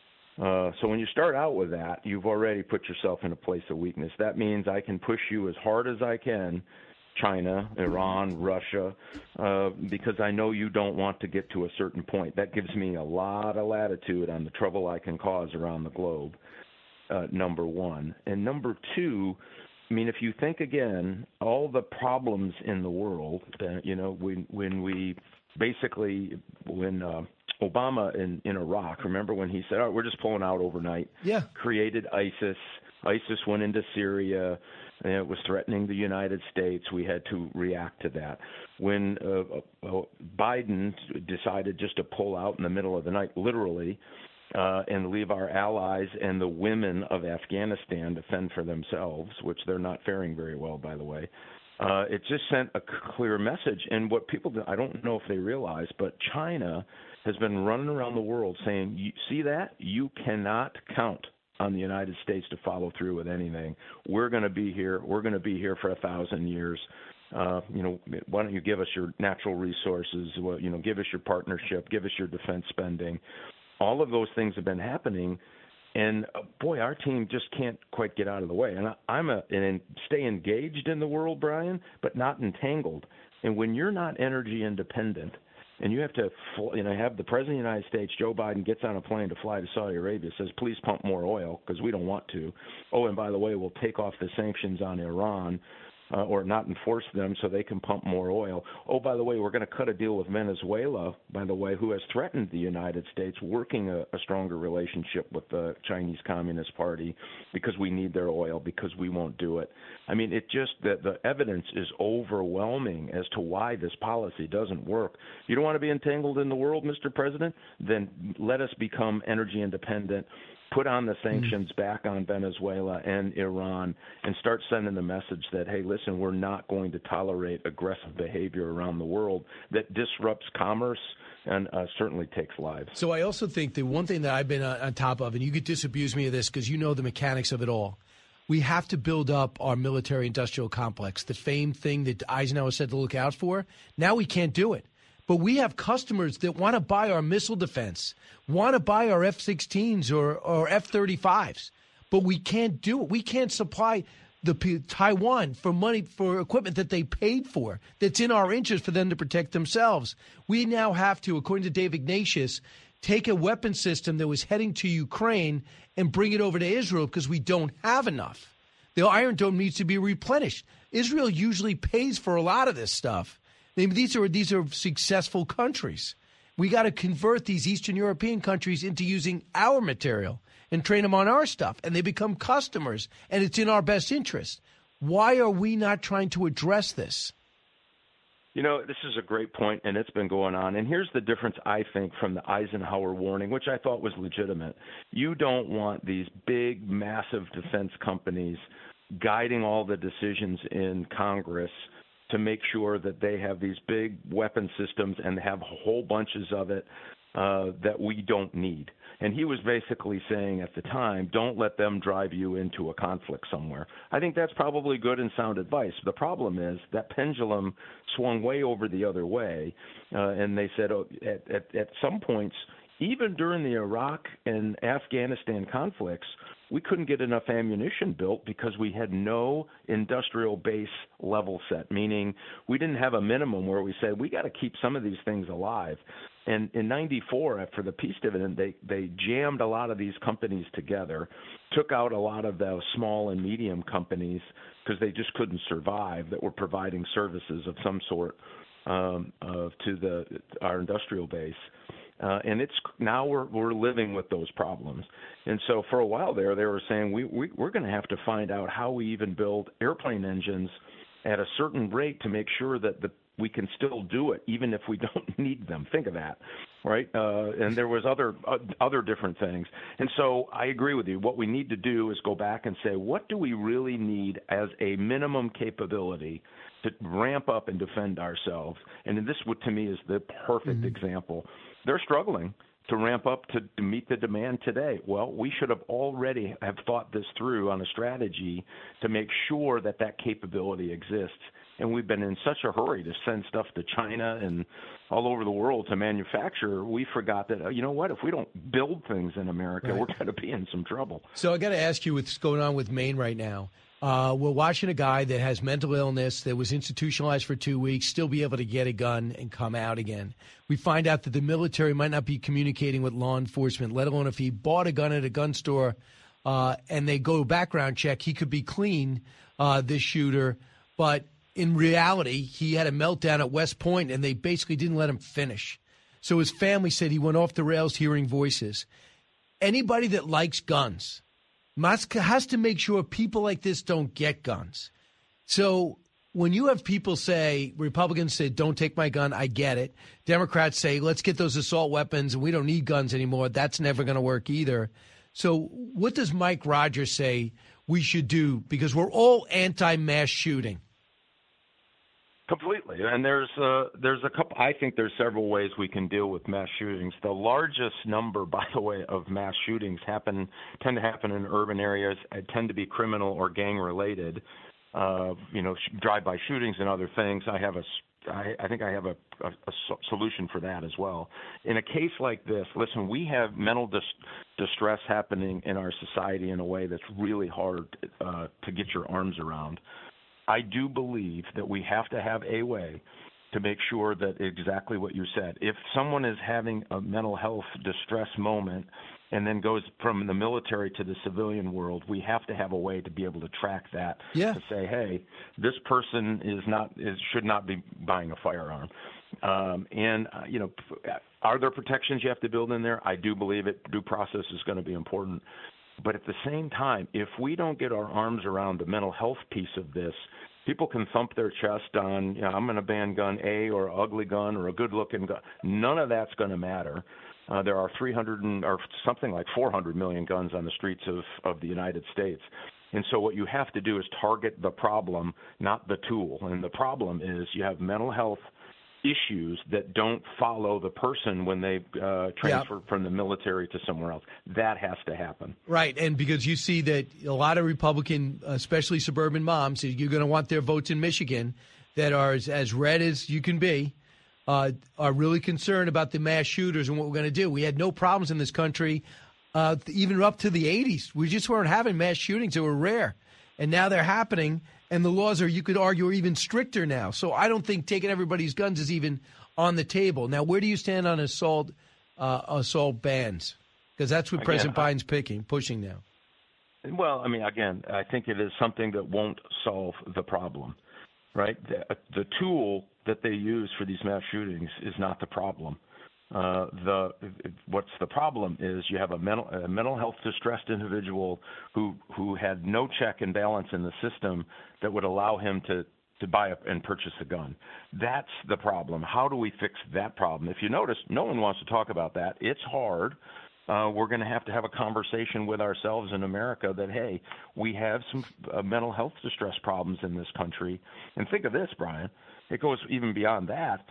Uh, so when you start out with that, you've already put yourself in a place of weakness. That means I can push you as hard as I can, China, Iran, Russia, uh, because I know you don't want to get to a certain point. That gives me a lot of latitude on the trouble I can cause around the globe, uh, number one. And number two, I mean, if you think again, all the problems in the world, uh, you know, when when we basically, when uh, Obama in, in Iraq, remember when he said, oh, we're just pulling out overnight, yeah, created ISIS, ISIS went into Syria, and it was threatening the United States. We had to react to that. When uh, uh, Biden decided just to pull out in the middle of the night, literally, Uh, and leave our allies and the women of Afghanistan to fend for themselves, which they're not faring very well, by the way. Uh, it just sent a clear message. And what people, I don't know if they realize, but China has been running around the world saying, you see that? You cannot count on the United States to follow through with anything. We're going to be here. We're going to be here for a thousand years. Uh, you know, why don't you give us your natural resources? Well, you know, give us your partnership. Give us your defense spending. All of those things have been happening, and uh, boy, our team just can't quite get out of the way. And I, I'm a and stay engaged in the world, Brian, but not entangled. And when you're not energy independent, and you have to, you know, have the President of the United States, Joe Biden, gets on a plane to fly to Saudi Arabia, says, please pump more oil because we don't want to. Oh, and by the way, we'll take off the sanctions on Iran. Uh, or not enforce them so they can pump more oil. Oh, by the way, we're going to cut a deal with Venezuela, by the way, who has threatened the United States, working a, a stronger relationship with the Chinese Communist Party because we need their oil, because we won't do it. I mean, it just, the, the evidence is overwhelming as to why this policy doesn't work. You don't want to be entangled in the world, Mister President? Then let us become energy independent, put on the sanctions mm. back on Venezuela and Iran, and start sending the message that, hey, listen, we're not going to tolerate aggressive behavior around the world that disrupts commerce and uh, certainly takes lives. So I also think the one thing that I've been on top of, and you could disabuse me of this because you know the mechanics of it all, we have to build up our military-industrial complex, the famed thing that Eisenhower said to look out for. Now we can't do it. But we have customers that want to buy our missile defense, want to buy our F sixteens or, or F thirty-fives, but we can't do it. We can't supply the P- Taiwan for money for equipment that they paid for, that's in our interest for them to protect themselves. We now have to, according to Dave Ignatius, take a weapon system that was heading to Ukraine and bring it over to Israel because we don't have enough. The Iron Dome needs to be replenished. Israel usually pays for a lot of this stuff. I mean, these are these are successful countries. We got to convert these Eastern European countries into using our material and train them on our stuff, and they become customers, and it's in our best interest. Why are we not trying to address this? You know, this is a great point, and it's been going on. And here's the difference, I think, from the Eisenhower warning, which I thought was legitimate. You don't want these big, massive defense companies guiding all the decisions in Congress to make sure that they have these big weapon systems and have whole bunches of it uh, that we don't need. And he was basically saying at the time, don't let them drive you into a conflict somewhere. I think that's probably good and sound advice. The problem is that pendulum swung way over the other way, uh, and they said oh, at, at, at some points, even during the Iraq and Afghanistan conflicts, we couldn't get enough ammunition built because we had no industrial base level set, meaning we didn't have a minimum where we said we got to keep some of these things alive. And in ninety-four, after the peace dividend, they, they jammed a lot of these companies together, took out a lot of the small and medium companies because they just couldn't survive that were providing services of some sort um, of to the our industrial base. Uh, and it's now we're we're living with those problems. And so for a while there, they were saying we, we we're going to have to find out how we even build airplane engines at a certain rate to make sure that the we can still do it even if we don't need them. Think of that, right? Uh, and there was other uh, other different things. And so I agree with you. What we need to do is go back and say, what do we really need as a minimum capability to ramp up and defend ourselves? And this, to me, is the perfect mm-hmm. example. They're struggling to ramp up to, to meet the demand today. Well, we should have already have thought this through on a strategy to make sure that that capability exists. And we've been in such a hurry to send stuff to China and all over the world to manufacture, we forgot that, you know what, if we don't build things in America, right. we're going to be in some trouble. So I got to ask you what's going on with Maine right now. Uh, we're watching a guy that has mental illness, that was institutionalized for two weeks, still be able to get a gun and come out again. We find out that the military might not be communicating with law enforcement, let alone if he bought a gun at a gun store uh, and they go background check, he could be clean, uh, this shooter. But in reality, he had a meltdown at West Point, and they basically didn't let him finish. So his family said he went off the rails hearing voices. Anybody that likes guns must, has to make sure people like this don't get guns. So when you have people say, Republicans say, don't take my gun, I get it. Democrats say, let's get those assault weapons, and we don't need guns anymore. That's never going to work either. So what does Mike Rogers say we should do? Because we're all anti-mass shooting. Completely. And there's uh, there's a couple, I think there's several ways we can deal with mass shootings. The largest number, by the way, of mass shootings happen tend to happen in urban areas, tend to be criminal or gang related, uh, you know, drive-by shootings and other things. I have a, I, I think I have a, a, a solution for that as well. In a case like this, listen, we have mental dis- distress happening in our society in a way that's really hard uh, to get your arms around. I do believe that we have to have a way to make sure that exactly what you said. If someone is having a mental health distress moment and then goes from the military to the civilian world, we have to have a way to be able to track that. Yeah. To say, hey, this person is not is should not be buying a firearm. Um, and uh, you know, are there protections you have to build in there? I do believe it. Due process is going to be important. But at the same time, if we don't get our arms around the mental health piece of this, people can thump their chest on, you know, I'm going to ban gun A or an ugly gun or a good-looking gun. None of that's going to matter. Uh, there are three hundred and, or something like four hundred million guns on the streets of, of the United States. And so what you have to do is target the problem, not the tool. And the problem is you have mental health issues that don't follow the person when they uh, transfer yep. from the military to somewhere else. That has to happen. Right, and because you see that a lot of Republican, especially suburban moms, you're going to want their votes in Michigan that are as, as red as you can be, uh, are really concerned about the mass shooters and what we're going to do. We had no problems in this country uh, even up to the eighties. We just weren't having mass shootings. They were rare, and now they're happening. And the laws are, you could argue, are even stricter now. So I don't think taking everybody's guns is even on the table. Now, where do you stand on assault uh, assault bans? Because that's what again, President Biden's picking, pushing now. Well, I mean, again, I think it is something that won't solve the problem, right? The, the tool that they use for these mass shootings is not the problem. Uh, the what's the problem is you have a mental a mental health distressed individual who who had no check and balance in the system that would allow him to to buy a, and purchase a gun. That's the problem. How do we fix that problem? If you notice, no one wants to talk about that. It's hard. Uh, we're going to have to have a conversation with ourselves in America that, hey, we have some uh, mental health distress problems in this country. And think of this, Brian. It goes even beyond that.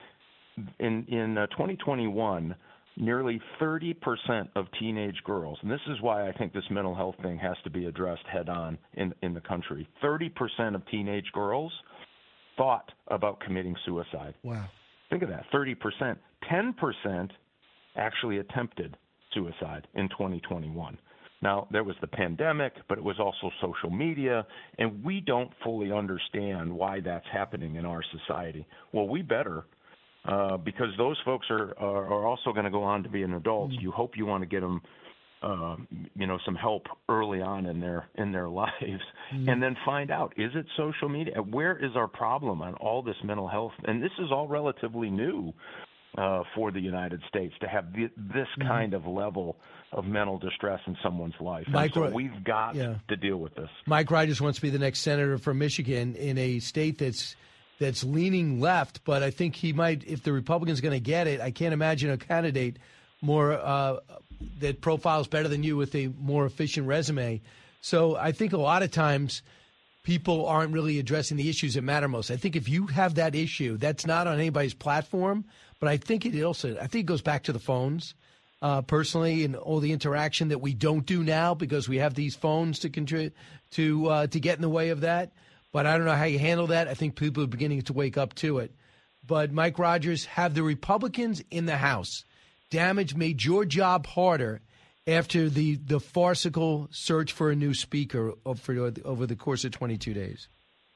In in uh, twenty twenty-one, nearly thirty percent of teenage girls, and this is why I think this mental health thing has to be addressed head on in, in the country, thirty percent of teenage girls thought about committing suicide. Wow. Think of that, thirty percent. ten percent actually attempted suicide in twenty twenty-one. Now, there was the pandemic, but it was also social media, and we don't fully understand why that's happening in our society. Well, we better, uh, because those folks are, are, are also going to go on to be an adult. Mm-hmm. You hope you want to get them, uh, you know, some help early on in their in their lives, mm-hmm. and then find out, is it social media? Where is our problem on all this mental health? And this is all relatively new uh, for the United States to have th- this mm-hmm. kind of level of mental distress in someone's life. Mike, so we've got yeah. to deal with this. Mike Rogers wants to be the next senator from Michigan in a state that's that's leaning left, but I think he might, if the Republican's going to get it, I can't imagine a candidate more uh, that profiles better than you with a more efficient resume. So I think a lot of times people aren't really addressing the issues that matter most. I think if you have that issue, that's not on anybody's platform, but I think it also, I think it goes back to the phones. Uh, personally, and all the interaction that we don't do now because we have these phones to contri- to uh, to get in the way of that. But I don't know how you handle that. I think people are beginning to wake up to it. But Mike Rogers, have the Republicans in the House damage made your job harder after the, the farcical search for a new speaker over, over the course of twenty-two days?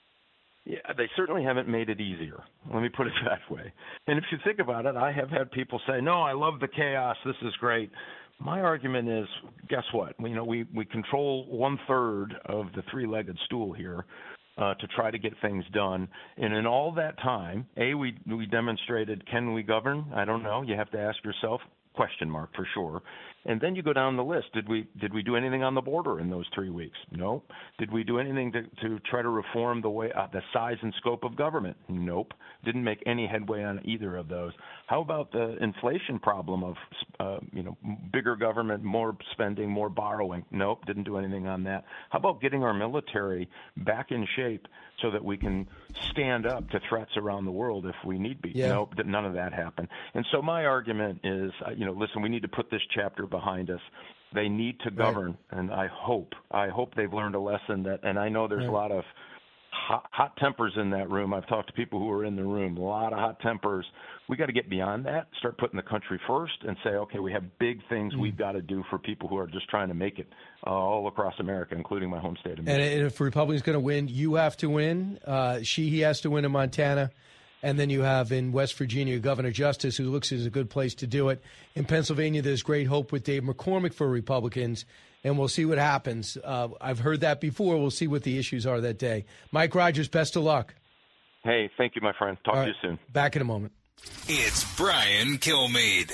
Yeah, they certainly haven't made it easier. Let me put it that way. And if you think about it, I have had people say, no, I love the chaos. This is great. My argument is, guess what? You know, we, we control one-third of the three-legged stool here uh, to try to get things done. And in all that time, A, we, we demonstrated, can we govern? I don't know. You have to ask yourself. Question mark for sure. And then you go down the list. Did we did we do anything on the border in those three weeks? Nope. Did we do anything to, to try to reform the way uh, the size and scope of government? Nope. Didn't make any headway on either of those. How about the inflation problem of uh, you know bigger government, more spending, more borrowing? Nope. Didn't do anything on that. How about getting our military back in shape so that we can stand up to threats around the world if we need be? Yeah. Nope. None of that happened. And so my argument is, uh, you know, listen, we need to put this chapter behind us. They need to govern, right. and I hope, I hope they've learned a lesson that, and I know there's right. a lot of hot, hot tempers in that room. I've talked to people who are in the room, a lot of hot tempers. We got to get beyond that, start putting the country first, and say, okay, we have big things mm. we've got to do for people who are just trying to make it uh, all across America, including my home state of Michigan. And if Republicans going to win, you have to win. Uh, she, he has to win in Montana. And then you have in West Virginia Governor Justice, who looks as a good place to do it. In Pennsylvania, there's great hope with Dave McCormick for Republicans, and we'll see what happens. Uh, I've heard that before. We'll see what the issues are that day. Mike Rogers, best of luck. Hey, thank you, my friend. Talk All to right. you soon. Back in a moment. It's Brian Kilmeade.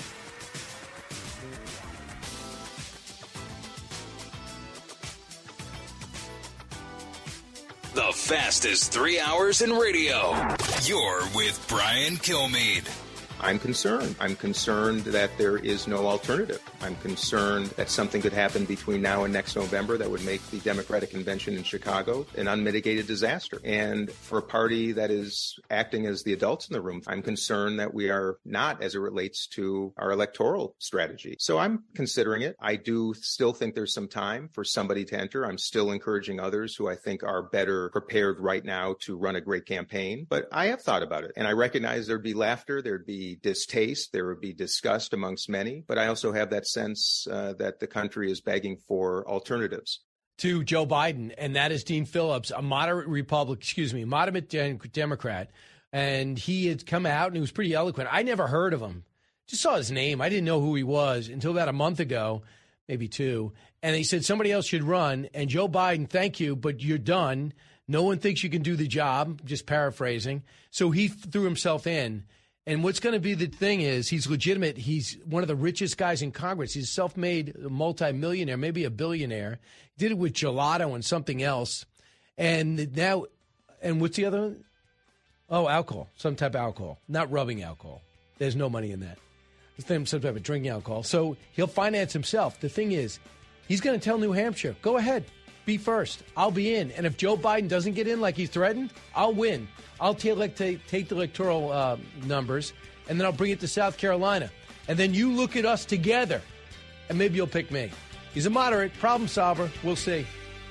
The fastest three hours in radio. You're with Brian Kilmeade. I'm concerned. I'm concerned that there is no alternative. I'm concerned that something could happen between now and next November that would make the Democratic Convention in Chicago an unmitigated disaster. And for a party that is acting as the adults in the room, I'm concerned that we are not as it relates to our electoral strategy. So I'm considering it. I do still think there's some time for somebody to enter. I'm still encouraging others who I think are better prepared right now to run a great campaign. But I have thought about it, and I recognize there'd be laughter, there'd be distaste, there would be disgust amongst many, but I also have that sense uh, that the country is begging for alternatives. To Joe Biden, and that is Dean Phillips, a moderate Republican, excuse me, moderate de- Democrat, and he had come out and he was pretty eloquent. I never heard of him. Just saw his name. I didn't know who he was until about a month ago, maybe two, and he said somebody else should run, and Joe Biden, thank you, but you're done. No one thinks you can do the job, just paraphrasing. So he threw himself in. And what's going to be the thing is he's legitimate. He's one of the richest guys in Congress. He's a self-made multimillionaire, maybe a billionaire. Did it with gelato and something else. And now, and what's the other one? Oh, alcohol, some type of alcohol, not rubbing alcohol. There's no money in that. It's some type of drinking alcohol. So he'll finance himself. The thing is, he's going to tell New Hampshire, go ahead, be first. I'll be in. And if Joe Biden doesn't get in like he's threatened, I'll win. I'll take, take, take the electoral uh, numbers, and then I'll bring it to South Carolina. And then you look at us together, and maybe you'll pick me. He's a moderate problem solver. We'll see.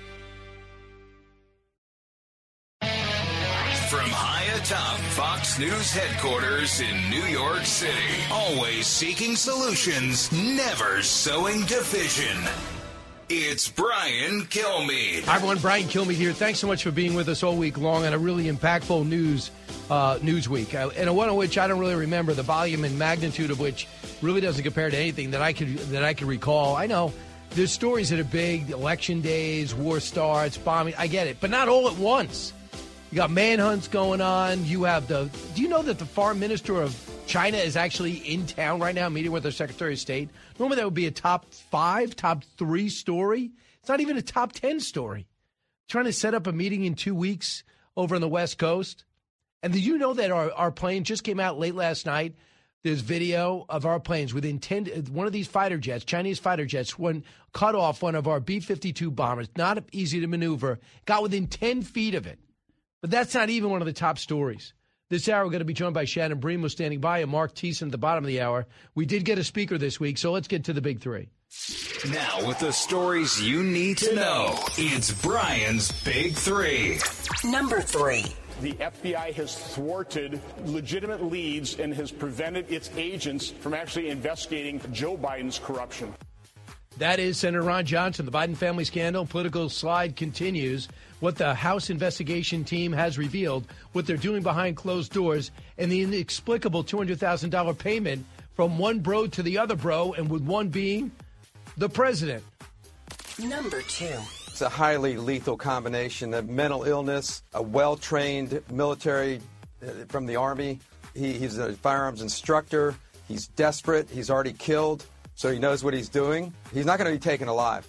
From high atop Fox News headquarters in New York City, always seeking solutions, never sowing division. It's Brian Kilmeade. Hi, everyone. Brian Kilmeade here. Thanks so much for being with us all week long on a really impactful news uh, news week, uh, and one of which I don't really remember the volume and magnitude of which really doesn't compare to anything that I could that I could recall. I know there's stories that are big: election days, war starts, bombing. I get it, but not all at once. You got manhunts going on. You have the. Do you know that the foreign minister of China is actually in town right now meeting with their Secretary of State? Normally that would be a top five, top three story. It's not even a top ten story. Trying to set up a meeting in two weeks over on the West Coast. And did you know that our, our plane just came out late last night? There's video of our planes within ten, one of these fighter jets, Chinese fighter jets, one cut off one of our B fifty-two bombers. Not easy to maneuver. Got within ten feet of it. But that's not even one of the top stories. This hour, we're going to be joined by Shannon Bream, who's standing by, and Mark Thiessen at the bottom of the hour. We did get a speaker this week, so let's get to the big three. Now, with the stories you need to know, it's Brian's Big Three. Number three. The F B I has thwarted legitimate leads and has prevented its agents from actually investigating Joe Biden's corruption. That is Senator Ron Johnson. The Biden family scandal political slide continues. What the House investigation team has revealed, what they're doing behind closed doors, and the inexplicable two hundred thousand dollars payment from one bro to the other bro, and with one being the president. Number two. It's a highly lethal combination of mental illness, a well-trained military uh, from the Army. He, he's a firearms instructor. He's desperate. He's already killed, so he knows what he's doing. He's not going to be taken alive.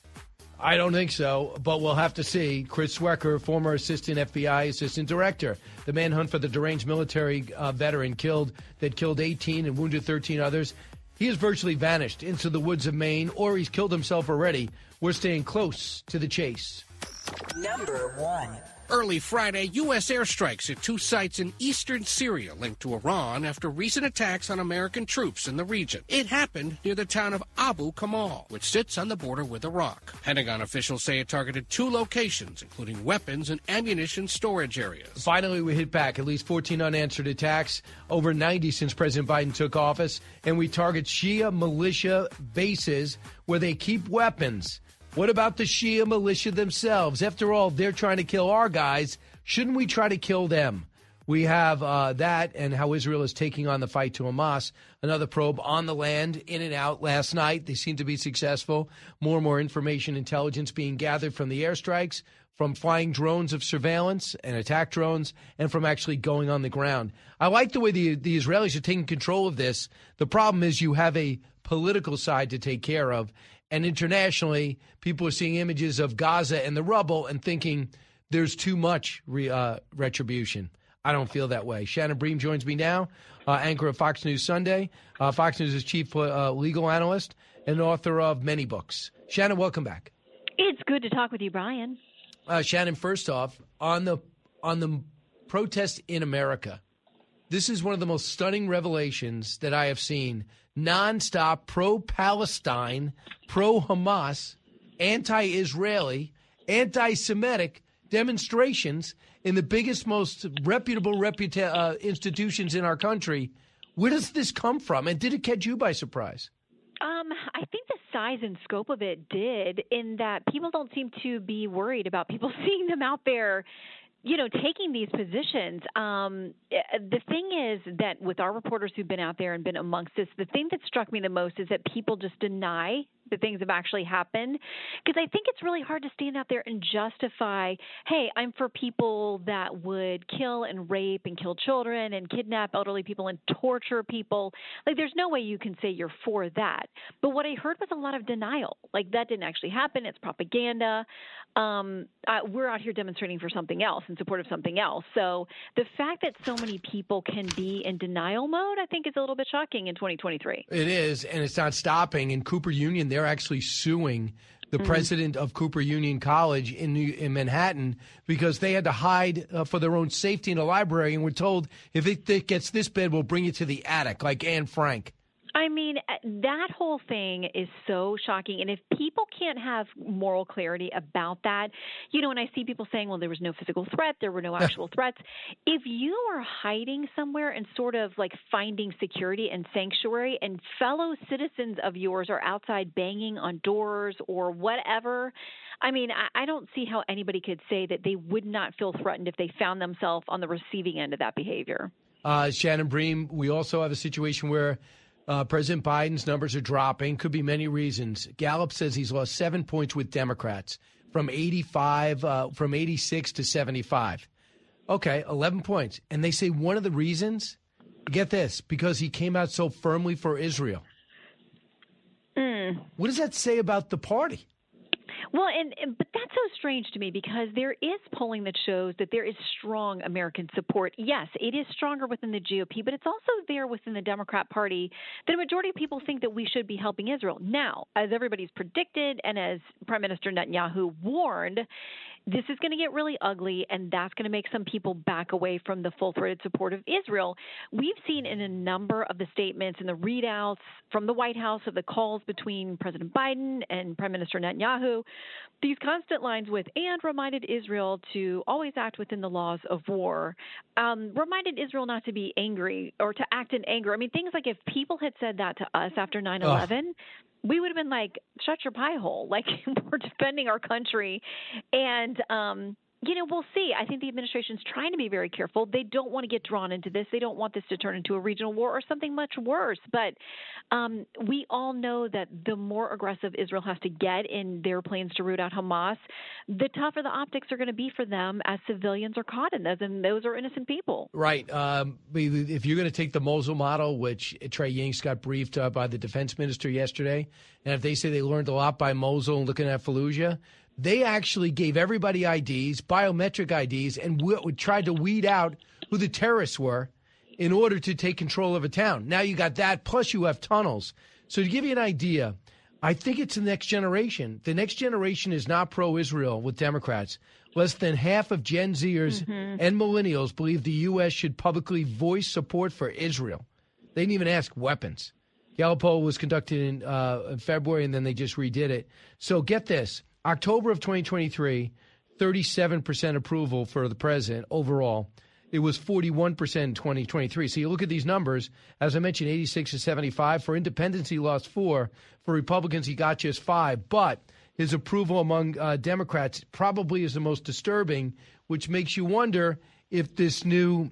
I don't think so, but we'll have to see. Chris Swecker, former assistant F B I assistant director, the manhunt for the deranged military uh, veteran killed that killed eighteen and wounded thirteen others. He has virtually vanished into the woods of Maine, or he's killed himself already. We're staying close to the chase. Number one. Early Friday, U S airstrikes at two sites in eastern Syria linked to Iran after recent attacks on American troops in the region. It happened near the town of Abu Kamal, which sits on the border with Iraq. Pentagon officials say it targeted two locations, including weapons and ammunition storage areas. Finally, we hit back. At least fourteen unanswered attacks, over ninety since President Biden took office, and we target Shia militia bases where they keep weapons. What about the Shia militia themselves? After all, they're trying to kill our guys. Shouldn't we try to kill them? We have uh, that and how Israel is taking on the fight to Hamas. Another probe on the land, in and out last night. They seem to be successful. More and more information, intelligence being gathered from the airstrikes, from flying drones of surveillance and attack drones, and from actually going on the ground. I like the way the, the Israelis are taking control of this. The problem is you have a political side to take care of. And internationally, people are seeing images of Gaza and the rubble and thinking there's too much re, uh, retribution. I don't feel that way. Shannon Bream joins me now, uh, anchor of Fox News Sunday. Uh, Fox News' chief uh, legal analyst and author of many books. Shannon, welcome back. It's good to talk with you, Brian. Uh, Shannon, first off, on the on the protest in America, this is one of the most stunning revelations that I have seen. Nonstop pro-Palestine, pro-Hamas, anti-Israeli, anti-Semitic demonstrations in the biggest, most reputable reputa- uh, institutions in our country. Where does this come from? And did it catch you by surprise? Um, I think the size and scope of it did, in that people don't seem to be worried about people seeing them out there, you know, taking these positions. Um, the thing is that with our reporters who've been out there and been amongst this, the thing that struck me the most is that people just deny that things have actually happened. Because I think it's really hard to stand out there and justify, hey, I'm for people that would kill and rape and kill children and kidnap elderly people and torture people. Like, there's no way you can say you're for that. But what I heard was a lot of denial. Like, that didn't actually happen. It's propaganda. Um, uh, we're out here demonstrating for something else, in support of something else. So the fact that so many people can be in denial mode, I think, is a little bit shocking in twenty twenty-three. It is, and it's not stopping. In Cooper Union, they're actually suing the mm-hmm. president of Cooper Union College in New, in Manhattan because they had to hide uh, for their own safety in the library and were told, if it, it gets this bad, we'll bring you to the attic, like Anne Frank. I mean, that whole thing is so shocking. And if people can't have moral clarity about that, you know, and I see people saying, well, there was no physical threat, there were no actual threats. If you are hiding somewhere and sort of like finding security and sanctuary, and fellow citizens of yours are outside banging on doors or whatever, I mean, I, I don't see how anybody could say that they would not feel threatened if they found themselves on the receiving end of that behavior. Uh, Shannon Bream, we also have a situation where Uh, President Biden's numbers are dropping. Could be many reasons. Gallup says he's lost seven points with Democrats from eighty-five, uh, from eighty-six to seventy-five. Okay, eleven points. And they say one of the reasons, get this, because he came out so firmly for Israel. Mm. What does that say about the party? Well, and, and but that's so strange to me because there is polling that shows that there is strong American support. Yes, it is stronger within the G O P, but it's also there within the Democrat Party that a majority of people think that we should be helping Israel. Now, as everybody's predicted and as Prime Minister Netanyahu warned, this is going to get really ugly, and that's going to make some people back away from the full-throated support of Israel. We've seen in a number of the statements and the readouts from the White House of the calls between President Biden and Prime Minister Netanyahu, these constant lines with, and reminded Israel to always act within the laws of war, um, reminded Israel not to be angry or to act in anger. I mean, things like if people had said that to us after nine eleven, we would have been like, shut your pie hole. Like, we're defending our country. And, um, you know, we'll see. I think the administration's trying to be very careful. They don't want to get drawn into this. They don't want this to turn into a regional war or something much worse. But um, we all know that the more aggressive Israel has to get in their plans to root out Hamas, the tougher the optics are going to be for them as civilians are caught in those, and those are innocent people. Right. Um, if you're going to take the Mosul model, which Trey Yingst got briefed uh, by the defense minister yesterday, and if they say they learned a lot by Mosul and looking at Fallujah, they actually gave everybody I Ds, biometric I Ds, and we- tried to weed out who the terrorists were in order to take control of a town. Now you got that, plus you have tunnels. So to give you an idea, I think it's the next generation. The next generation is not pro-Israel with Democrats. Less than half of Gen Zers Mm-hmm. and millennials believe the U S should publicly voice support for Israel. They didn't even ask weapons. Gallup poll was conducted in, uh, in February, and then they just redid it. So get this. October of twenty twenty-three, thirty-seven percent approval for the president overall. It was forty-one percent in twenty twenty-three. So you look at these numbers, as I mentioned, eighty-six to seventy-five. For independents, he lost four. For Republicans, he got just five. But his approval among uh, Democrats probably is the most disturbing, which makes you wonder if this new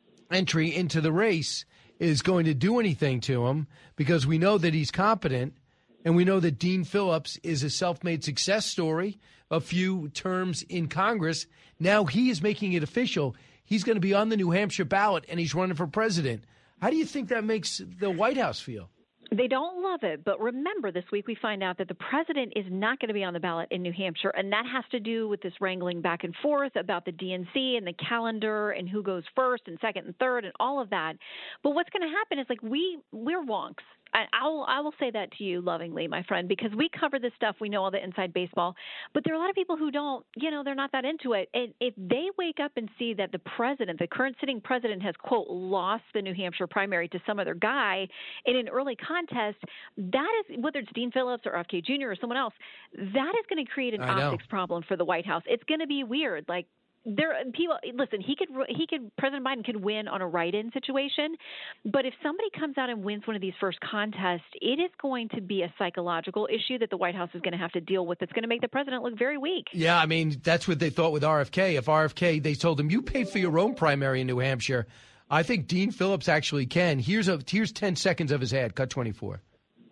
entry into the race is going to do anything to him, because we know that he's competent. And we know that Dean Phillips is a self-made success story, a few terms in Congress. Now he is making it official. He's going to be on the New Hampshire ballot, and he's running for president. How do you think that makes the White House feel? They don't love it, but remember, this week we find out that the president is not going to be on the ballot in New Hampshire, and that has to do with this wrangling back and forth about the D N C and the calendar and who goes first and second and third and all of that. But what's going to happen is, like, we, we're wonks. I, I'll, I will say that to you lovingly, my friend, because we cover this stuff. We know all the inside baseball. But there are a lot of people who don't, you know, they're not that into it. And if they wake up and see that the president, the current sitting president, has, quote, lost the New Hampshire primary to some other guy in an early contest, that is, whether it's Dean Phillips or F K Junior or someone else, that is going to create an optics problem for the White House. It's going to be weird. Like, There, people. Listen, he could. He could. President Biden could win on a write-in situation, but if somebody comes out and wins one of these first contests, it is going to be a psychological issue that the White House is going to have to deal with. It's going to make the president look very weak. Yeah, I mean, that's what they thought with R F K. If R F K, they told him, you pay for your own primary in New Hampshire. I think Dean Phillips actually can. Here's a here's ten seconds of his ad. Cut twenty-four.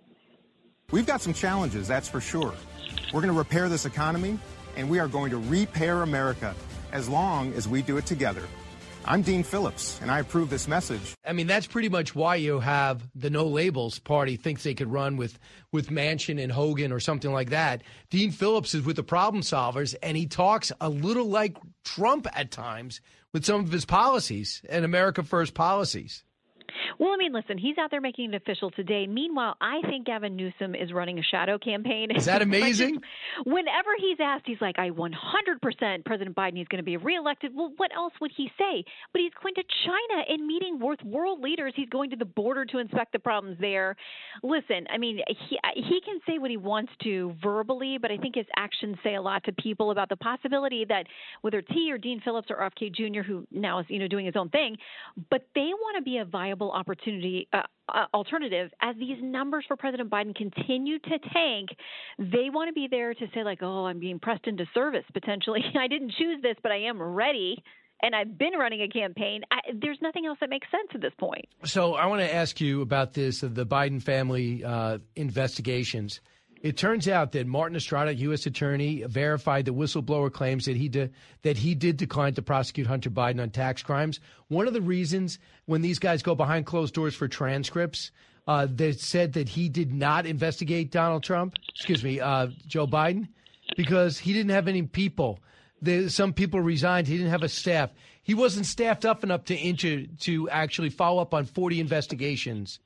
We've got some challenges, that's for sure. We're going to repair this economy, and we are going to repair America, as long as we do it together. I'm Dean Phillips, and I approve this message. I mean, that's pretty much why you have the No Labels party thinks they could run with, with Manchin and Hogan or something like that. Dean Phillips is with the problem solvers, and he talks a little like Trump at times with some of his policies and America First policies. Well, I mean, listen, he's out there making it official today. Meanwhile, I think Gavin Newsom is running a shadow campaign. Is that amazing? Whenever he's asked, he's like, I one hundred percent President Biden is going to be reelected. Well, what else would he say? But he's going to China and meeting with world leaders. He's going to the border to inspect the problems there. Listen, I mean, he, he can say what he wants to verbally, but I think his actions say a lot to people about the possibility that whether T or Dean Phillips or R F K Junior, who now is, you know, doing his own thing, but they want to be a viable opportunity uh, uh, alternative as these numbers for President Biden continue to tank. They want to be there to say like, oh, I'm being pressed into service potentially. I didn't choose this, but I am ready. And I've been running a campaign. I, there's nothing else that makes sense at this point. So I want to ask you about this, uh, the Biden family uh, investigations. It turns out that Martin Estrada, U S attorney, verified the whistleblower claims that he did that he did decline to prosecute Hunter Biden on tax crimes. One of the reasons when these guys go behind closed doors for transcripts, uh, they said that he did not investigate Donald Trump, excuse me, uh, Joe Biden, because he didn't have any people. There, some people resigned. He didn't have a staff. He wasn't staffed up enough to inter, to actually follow up on forty investigations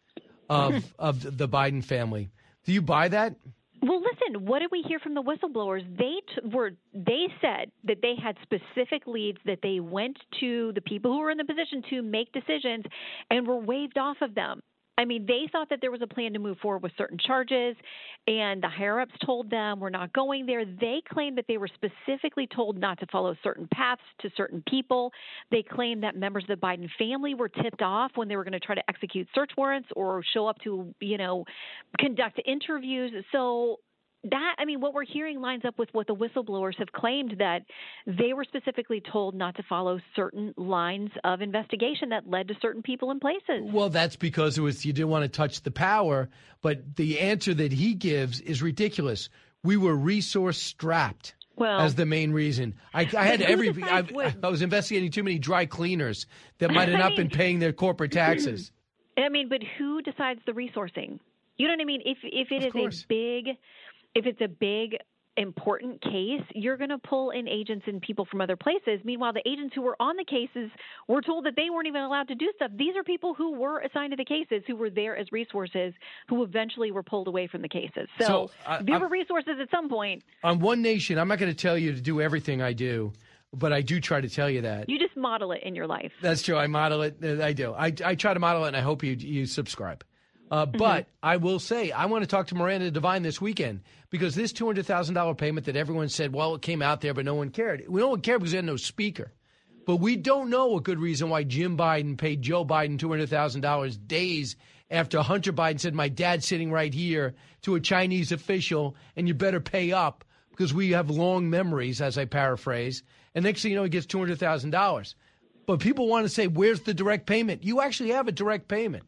of of the Biden family. Do you buy that? Well, listen, what did we hear from the whistleblowers? They t- were they said that they had specific leads that they went to the people who were in the position to make decisions and were waved off of them. I mean, they thought that there was a plan to move forward with certain charges, and the higher-ups told them we're not going there. They claimed that they were specifically told not to follow certain paths to certain people. They claimed that members of the Biden family were tipped off when they were going to try to execute search warrants or show up to, you know, conduct interviews. So that, I mean, what we're hearing lines up with what the whistleblowers have claimed, that they were specifically told not to follow certain lines of investigation that led to certain people and places. Well, that's because it was you didn't want to touch the power. But the answer that he gives is ridiculous. We were resource strapped. Well, as the main reason. I, I had every. I, I was investigating too many dry cleaners that might have not been paying their corporate taxes. I mean, but who decides the resourcing? You know what I mean? If if it Of is course. a big. If it's a big, important case, you're going to pull in agents and people from other places. Meanwhile, the agents who were on the cases were told that they weren't even allowed to do stuff. These are people who were assigned to the cases, who were there as resources, who eventually were pulled away from the cases. So, So, uh, there I'm- were resources at some point. On One Nation, I'm not going to tell you to do everything I do, but I do try to tell you that. You just model it in your life. That's true. I model it. uh, I do. I, I try to model it, and I hope you you subscribe. Uh, but I will say, I want to talk to Miranda Devine this weekend because this two hundred thousand dollars payment that everyone said, well, it came out there, but no one cared. We don't care because they had no speaker. But we don't know a good reason why Jim Biden paid Joe Biden two hundred thousand dollars days after Hunter Biden said, my dad's sitting right here, to a Chinese official, and you better pay up because we have long memories, as I paraphrase. And next thing you know, he gets two hundred thousand dollars. But people want to say, where's the direct payment? You actually have a direct payment.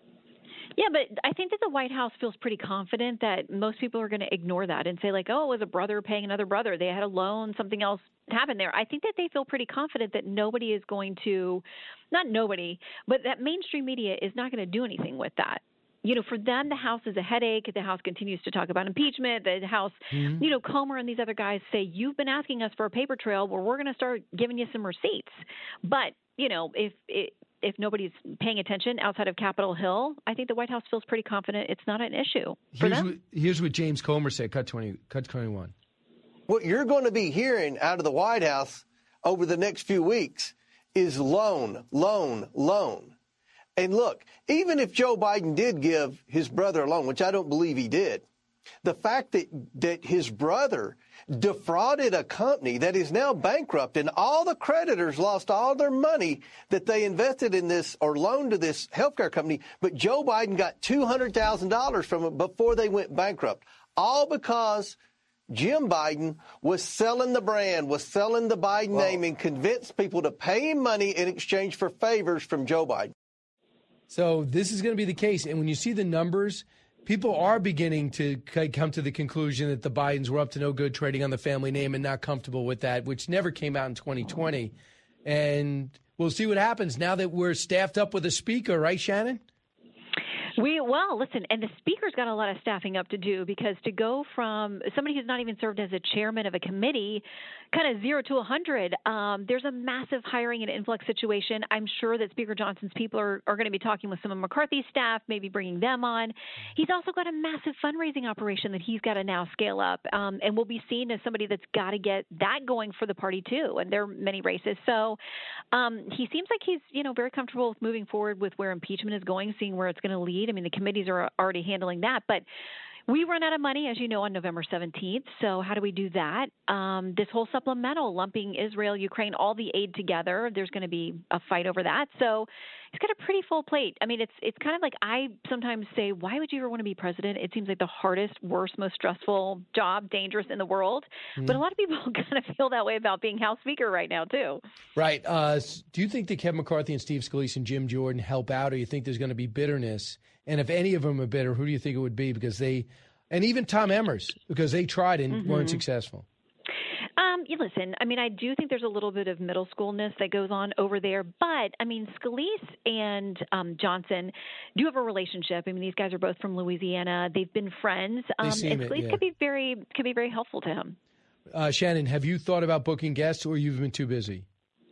Yeah, but I think that the White House feels pretty confident that most people are going to ignore that and say, like, oh, it was a brother paying another brother. They had a loan. Something else happened there. I think that they feel pretty confident that nobody is going to – not nobody, but that mainstream media is not going to do anything with that. You know, for them, the House is a headache. The House continues to talk about impeachment. The House, Mm-hmm. you know, Comer and these other guys say, you've been asking us for a paper trail. Well, we're going to start giving you some receipts. But, you know, if it, if nobody's paying attention outside of Capitol Hill, I think the White House feels pretty confident it's not an issue for Here's them. what, here's what James Comer said, cut twenty, cut twenty-one. What you're going to be hearing out of the White House over the next few weeks is loan, loan, loan. And look, even if Joe Biden did give his brother a loan, which I don't believe he did, the fact that, that his brother defrauded a company that is now bankrupt and all the creditors lost all their money that they invested in this or loaned to this healthcare company, but Joe Biden got two hundred thousand dollars from it before they went bankrupt, all because Jim Biden was selling the brand, was selling the Biden Well, name and convinced people to pay him money in exchange for favors from Joe Biden. So this is going to be the case. And when you see the numbers, people are beginning to c- come to the conclusion that the Bidens were up to no good trading on the family name and not comfortable with that, which never came out in twenty twenty. And we'll see what happens now that we're staffed up with a speaker, right, Shannon? We well, listen, and the speaker's got a lot of staffing up to do, because to go from somebody who's not even served as a chairman of a committee, kind of zero to a hundred, um, there's a massive hiring and influx situation. I'm sure that Speaker Johnson's people are, are going to be talking with some of McCarthy's staff, maybe bringing them on. He's also got a massive fundraising operation that he's got to now scale up, um, and will be seen as somebody that's got to get that going for the party too. And there are many races, so um, he seems like he's you know very comfortable with moving forward with where impeachment is going, seeing where it's going to lead. I mean, the committees are already handling that, but we run out of money, as you know, on November seventeenth. So how do we do that? Um, this whole supplemental, lumping Israel, Ukraine, all the aid together, there's going to be a fight over that. So he's got a pretty full plate. I mean, it's it's kind of like, I sometimes say, why would you ever want to be president? It seems like the hardest, worst, most stressful job, dangerous in the world. Mm-hmm. But a lot of people kind of feel that way about being House Speaker right now, too. Right. Uh, do you think that Kevin McCarthy and Steve Scalise and Jim Jordan help out, or you think there's going to be bitterness? And if any of them are bitter, who do you think it would be? Because they, and even Tom Emmers, because they tried and mm-hmm. weren't successful. Um, you listen, I mean, I do think there's a little bit of middle schoolness that goes on over there. But, I mean, Scalise and um, Johnson do have a relationship. I mean, these guys are both from Louisiana. They've been friends. Um, and Scalise it, yeah. could be very could be very helpful to him. Uh, Shannon, have you thought about booking guests, or you've been too busy?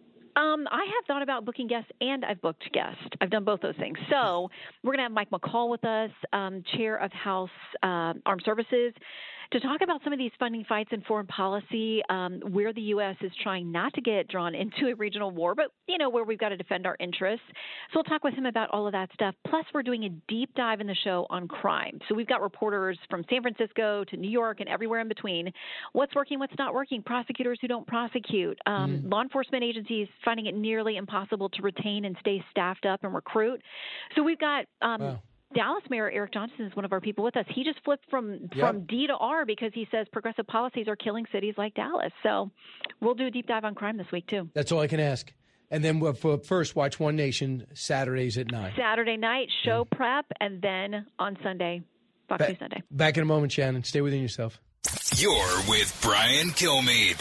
Um, I have thought about booking guests, and I've booked guests. I've done both those things. So we're going to have Mike McCall with us, um, chair of House uh, Armed Services, to talk about some of these funding fights in foreign policy, um, where the U S is trying not to get drawn into a regional war, but, you know, where we've got to defend our interests. So we'll talk with him about all of that stuff. Plus, we're doing a deep dive in the show on crime. So we've got reporters from San Francisco to New York and everywhere in between. What's working, what's not working, prosecutors who don't prosecute, um, mm. law enforcement agencies finding it nearly impossible to retain and stay staffed up and recruit. So we've got um, wow. Dallas Mayor Eric Johnson is one of our people with us. He just flipped from, yep. from D to R because he says progressive policies are killing cities like Dallas. So we'll do a deep dive on crime this week, too. That's all I can ask. And then for first, watch One Nation Saturdays at nine. Saturday night, show yeah. prep, and then on Sunday, Fox ba- News Sunday. Back in a moment, Shannon. Stay within yourself. You're with Brian Kilmeade.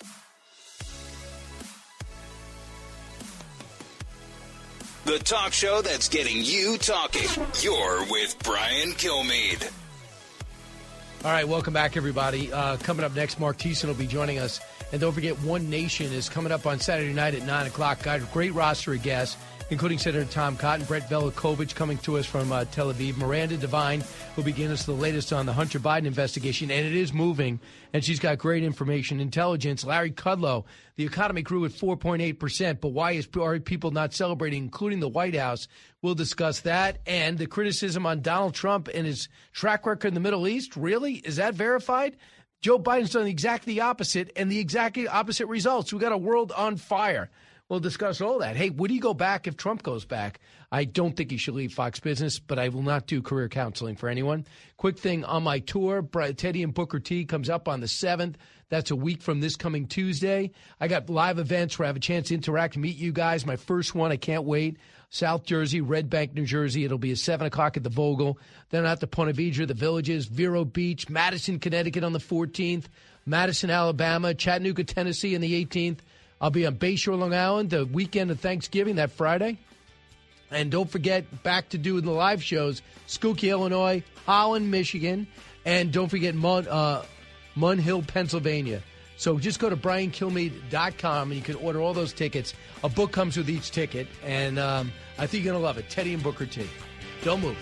The talk show that's getting you talking. You're with Brian Kilmeade. All right, welcome back, everybody. Uh, coming up next, Mark Thiessen will be joining us. And don't forget, One Nation is coming up on Saturday night at nine o'clock. Got a great roster of guests, including Senator Tom Cotton, Brett Velikovich coming to us from uh, Tel Aviv, Miranda Devine, who'll be giving us the latest on the Hunter Biden investigation, and it is moving, and she's got great information, intelligence. Larry Kudlow, the economy grew at four point eight percent, but why is, are people not celebrating, including the White House? We'll discuss that, and the criticism on Donald Trump and his track record in the Middle East. Really? Is that verified? Joe Biden's done exactly the opposite, and the exactly opposite results. We've got a world on fire. We'll discuss all that. Hey, would he go back if Trump goes back? I don't think he should leave Fox Business, but I will not do career counseling for anyone. Quick thing on my tour, Teddy and Booker T comes up on the seventh. That's a week from this coming Tuesday. I got live events where I have a chance to interact and meet you guys. My first one, I can't wait. South Jersey, Red Bank, New Jersey. It'll be at seven o'clock at the Vogel. Then at the Ponte Vedra, the Villages, Vero Beach, Madison, Connecticut on the fourteenth, Madison, Alabama, Chattanooga, Tennessee on the eighteenth. I'll be on Bayshore, Long Island, the weekend of Thanksgiving, that Friday. And don't forget, back to doing the live shows, Skokie, Illinois, Holland, Michigan, and don't forget Mun, uh, Mun Hill, Pennsylvania. So just go to brian kilmeade dot com, and you can order all those tickets. A book comes with each ticket, and um, I think you're going to love it. Teddy and Booker T. Don't move.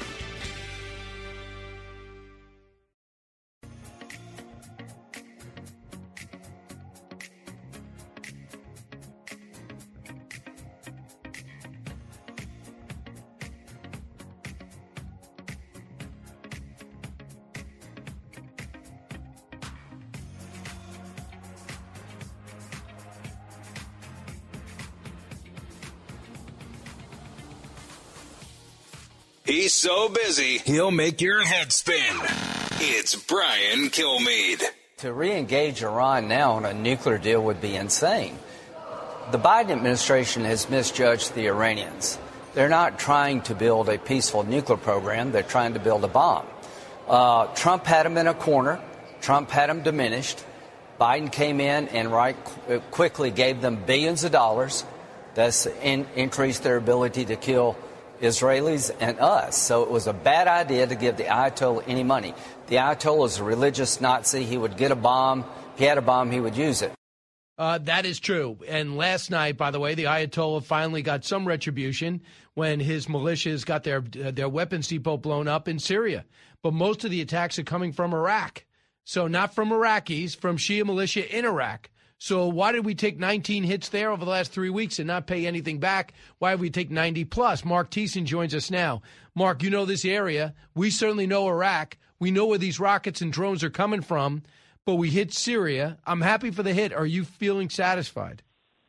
He's so busy, he'll make your head spin. It's Brian Kilmeade. To re-engage Iran now on a nuclear deal would be insane. The Biden administration has misjudged the Iranians. They're not trying to build a peaceful nuclear program. They're trying to build a bomb. Uh, Trump had them in a corner. Trump had them diminished. Biden came in and right qu- quickly gave them billions of dollars. That's in- increased their ability to kill Israelis and us. So it was a bad idea to give the Ayatollah any money. The Ayatollah is a religious Nazi. He would get a bomb. If he had a bomb, he would use it. Uh, that is true. And last night, by the way, the Ayatollah finally got some retribution when his militias got their uh, their weapons depot blown up in Syria. But most of the attacks are coming from Iraq. So not from Iraqis, from Shia militia in Iraq. So why did we take nineteen hits there over the last three weeks and not pay anything back? Why did we take ninety plus? Mark Thiessen joins us now. Mark, you know this area. We certainly know Iraq. We know where these rockets and drones are coming from. But we hit Syria. I'm happy for the hit. Are you feeling satisfied?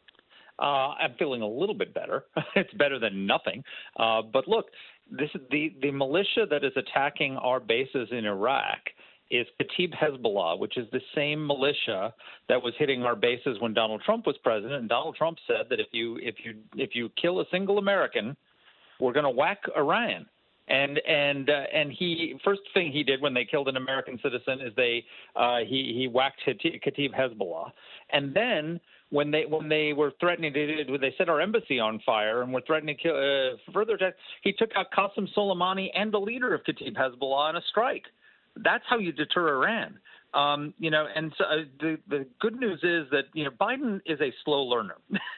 Uh, I'm feeling a little bit better. It's better than nothing. Uh, but look, this the the militia that is attacking our bases in Iraq is Kataib Hezbollah, which is the same militia that was hitting our bases when Donald Trump was president. And Donald Trump said that if you if you if you kill a single American, we're going to whack Iran. And and uh, and he first thing he did when they killed an American citizen is they uh, he he whacked Kataib Hezbollah, and then when they when they were threatening to they set our embassy on fire and were threatening to kill uh, further attack, he took out Qasem Soleimani and the leader of Kataib Hezbollah in a strike. That's how you deter Iran. Um, you know, and so uh, the the good news is that you know Biden is a slow learner.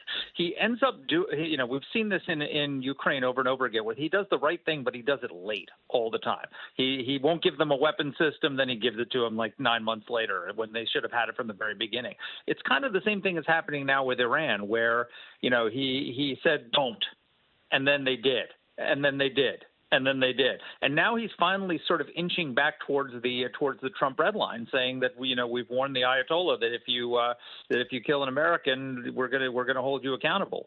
He ends up do you know we've seen this in in Ukraine over and over again where he does the right thing but he does it late all the time. He he won't give them a weapon system, then he gives it to them like nine months later when they should have had it from the very beginning. It's kind of the same thing is happening now with Iran where you know he he said don't, and then they did, and then they did. And then they did, and now he's finally sort of inching back towards the uh, towards the Trump red line, saying that we, you know, we've warned the Ayatollah that if you uh, that if you kill an American, we're gonna we're gonna hold you accountable.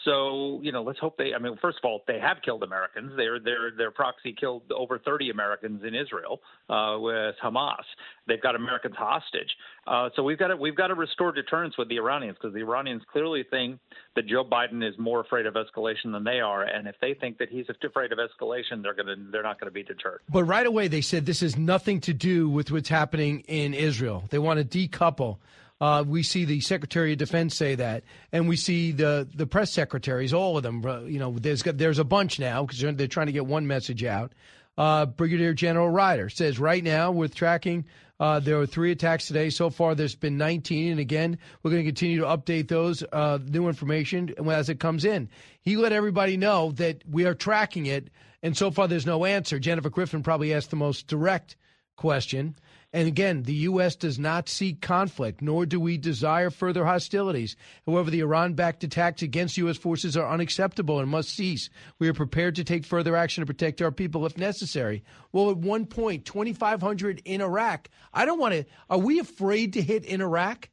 So you know, let's hope they. I mean, first of all, they have killed Americans. Their their their proxy killed over thirty Americans in Israel uh, with Hamas. They've got Americans hostage. Uh, so we've got to we've got to restore deterrence with the Iranians because the Iranians clearly think that Joe Biden is more afraid of escalation than they are, and if they think that he's afraid of escalation, they're gonna they're not going to be deterred. But right away they said this has nothing to do with what's happening in Israel. They want to decouple. Uh, we see the Secretary of Defense say that, and we see the the press secretaries, all of them. Uh, you know, there's there's a bunch now because they're, they're trying to get one message out. Uh, Brigadier General Ryder says right now with tracking, uh, there were three attacks today. So far, there's been nineteen, and again, we're going to continue to update those uh, new information as it comes in. He let everybody know that we are tracking it, and so far there's no answer. Jennifer Griffin probably asked the most direct question. And again, the U S does not seek conflict, nor do we desire further hostilities. However, the Iran-backed attacks against U S forces are unacceptable and must cease. We are prepared to take further action to protect our people if necessary. Well, at one point, twenty-five hundred in Iraq. I don't want to. Are we afraid to hit in Iraq?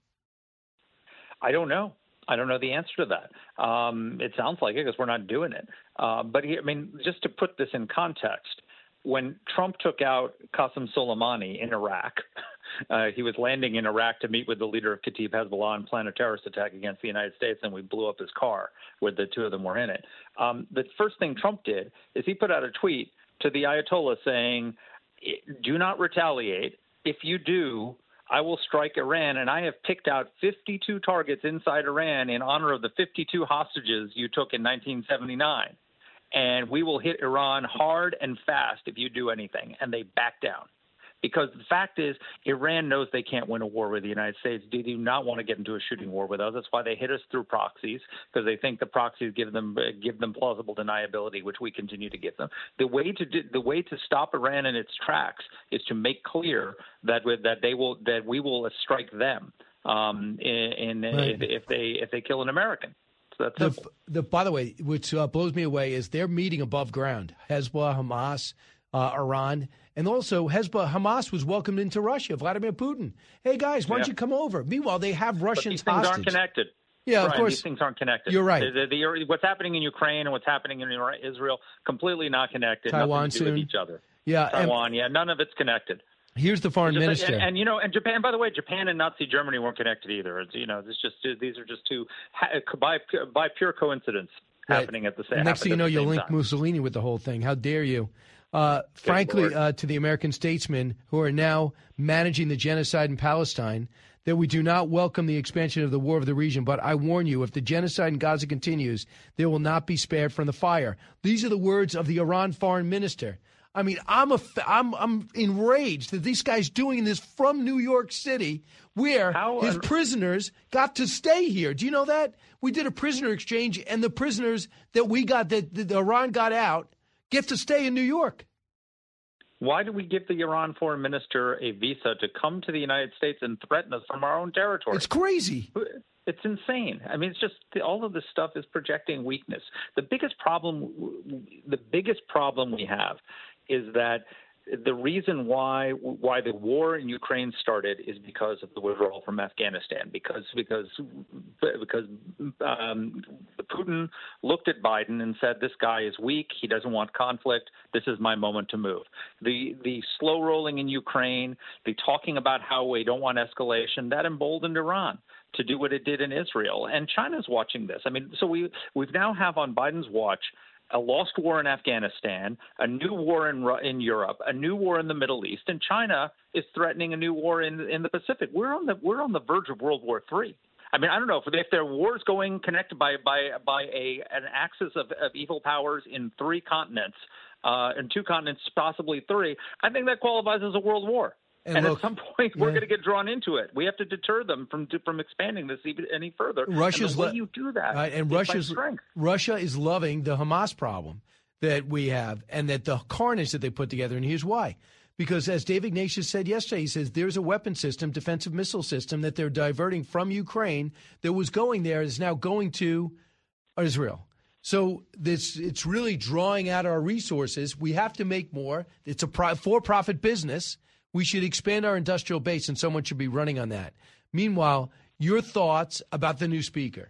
I don't know. I don't know the answer to that. Um, it sounds like it because we're not doing it. Uh, but he, I mean, just to put this in context. When Trump took out Qasem Soleimani in Iraq, uh, he was landing in Iraq to meet with the leader of Kataib Hezbollah and plan a terrorist attack against the United States, and we blew up his car where the two of them were in it. Um, the first thing Trump did is he put out a tweet to the Ayatollah saying, do not retaliate. If you do, I will strike Iran, and I have picked out fifty-two targets inside Iran in honor of the fifty-two hostages you took in nineteen seventy-nine. And we will hit Iran hard and fast if you do anything. And they back down. Because the fact is, Iran knows they can't win a war with the United States. They do not want to get into a shooting war with us. That's why they hit us through proxies, because they think the proxies give them give them plausible deniability, which we continue to give them. The way to do, the way to stop Iran in its tracks is to make clear that that they will that we will strike them um, in, in right. if, if they if they kill an American. The, the, by the way, which uh, blows me away is they're meeting above ground. Hezbollah, Hamas, uh, Iran, and also Hezbollah, Hamas was welcomed into Russia. Vladimir Putin. Hey guys, why don't yeah. you come over? Meanwhile, they have Russians but these things hostage. aren't connected. Yeah, Brian, of course. These things aren't connected. You're right. The, the, the, what's happening in Ukraine and what's happening in Israel completely not connected. Taiwan Nothing to do soon. with each other. Yeah, Taiwan. and, yeah, none of it's connected. Here's the foreign just, minister, and, and you know, and Japan. By the way, Japan and Nazi Germany weren't connected either. It's, you know, it's just these are just two by by pure coincidence right. happening at the same. Next thing you know, you link time. Mussolini with the whole thing. How dare you? Uh, frankly, uh, to the American statesmen who are now managing the genocide in Palestine, that we do not welcome the expansion of the war of the region, but I warn you, if the genocide in Gaza continues, they will not be spared from the fire. These are the words of the Iran foreign minister. I mean, I'm a, I'm I'm enraged that this guy's doing this from New York City, where How, his uh, prisoners got to stay here. Do you know that? We did a prisoner exchange, and the prisoners that we got, that, that Iran got out, get to stay in New York. Why do we give the Iran foreign minister a visa to come to the United States and threaten us from our own territory? It's crazy. It's insane. I mean, it's just all of this stuff is projecting weakness. The biggest problem, the biggest problem we have is that the reason why why the war in Ukraine started is because of the withdrawal from Afghanistan. Because because because um, Putin looked at Biden and said, "This guy is weak. He doesn't want conflict. This is my moment to move." The the slow rolling in Ukraine, the talking about how we don't want escalation, that emboldened Iran to do what it did in Israel. And China's watching this. I mean, so we we now have on Biden's watch a lost war in Afghanistan, a new war in in Europe, a new war in the Middle East, and China is threatening a new war in in the Pacific. We're on the we're on the verge of World War Three. I mean, I don't know if, if there are wars going connected by by by a an axis of, of evil powers in three continents, uh, in two continents, possibly three. I think that qualifies as a world war. And, and look, at some point, we're yeah. going to get drawn into it. We have to deter them from from expanding this even any further. Russia's and the way le- you do that, right, and Russia's Russia is loving the Hamas problem that we have, and that the carnage that they put together. And here's why: because as Dave Ignatius said yesterday, he says there's a weapon system, defensive missile system, that they're diverting from Ukraine that was going there is now going to Israel. So this it's really drawing out our resources. We have to make more. It's a pro- for-profit business. We should expand our industrial base, and someone should be running on that. Meanwhile, your thoughts about the new speaker?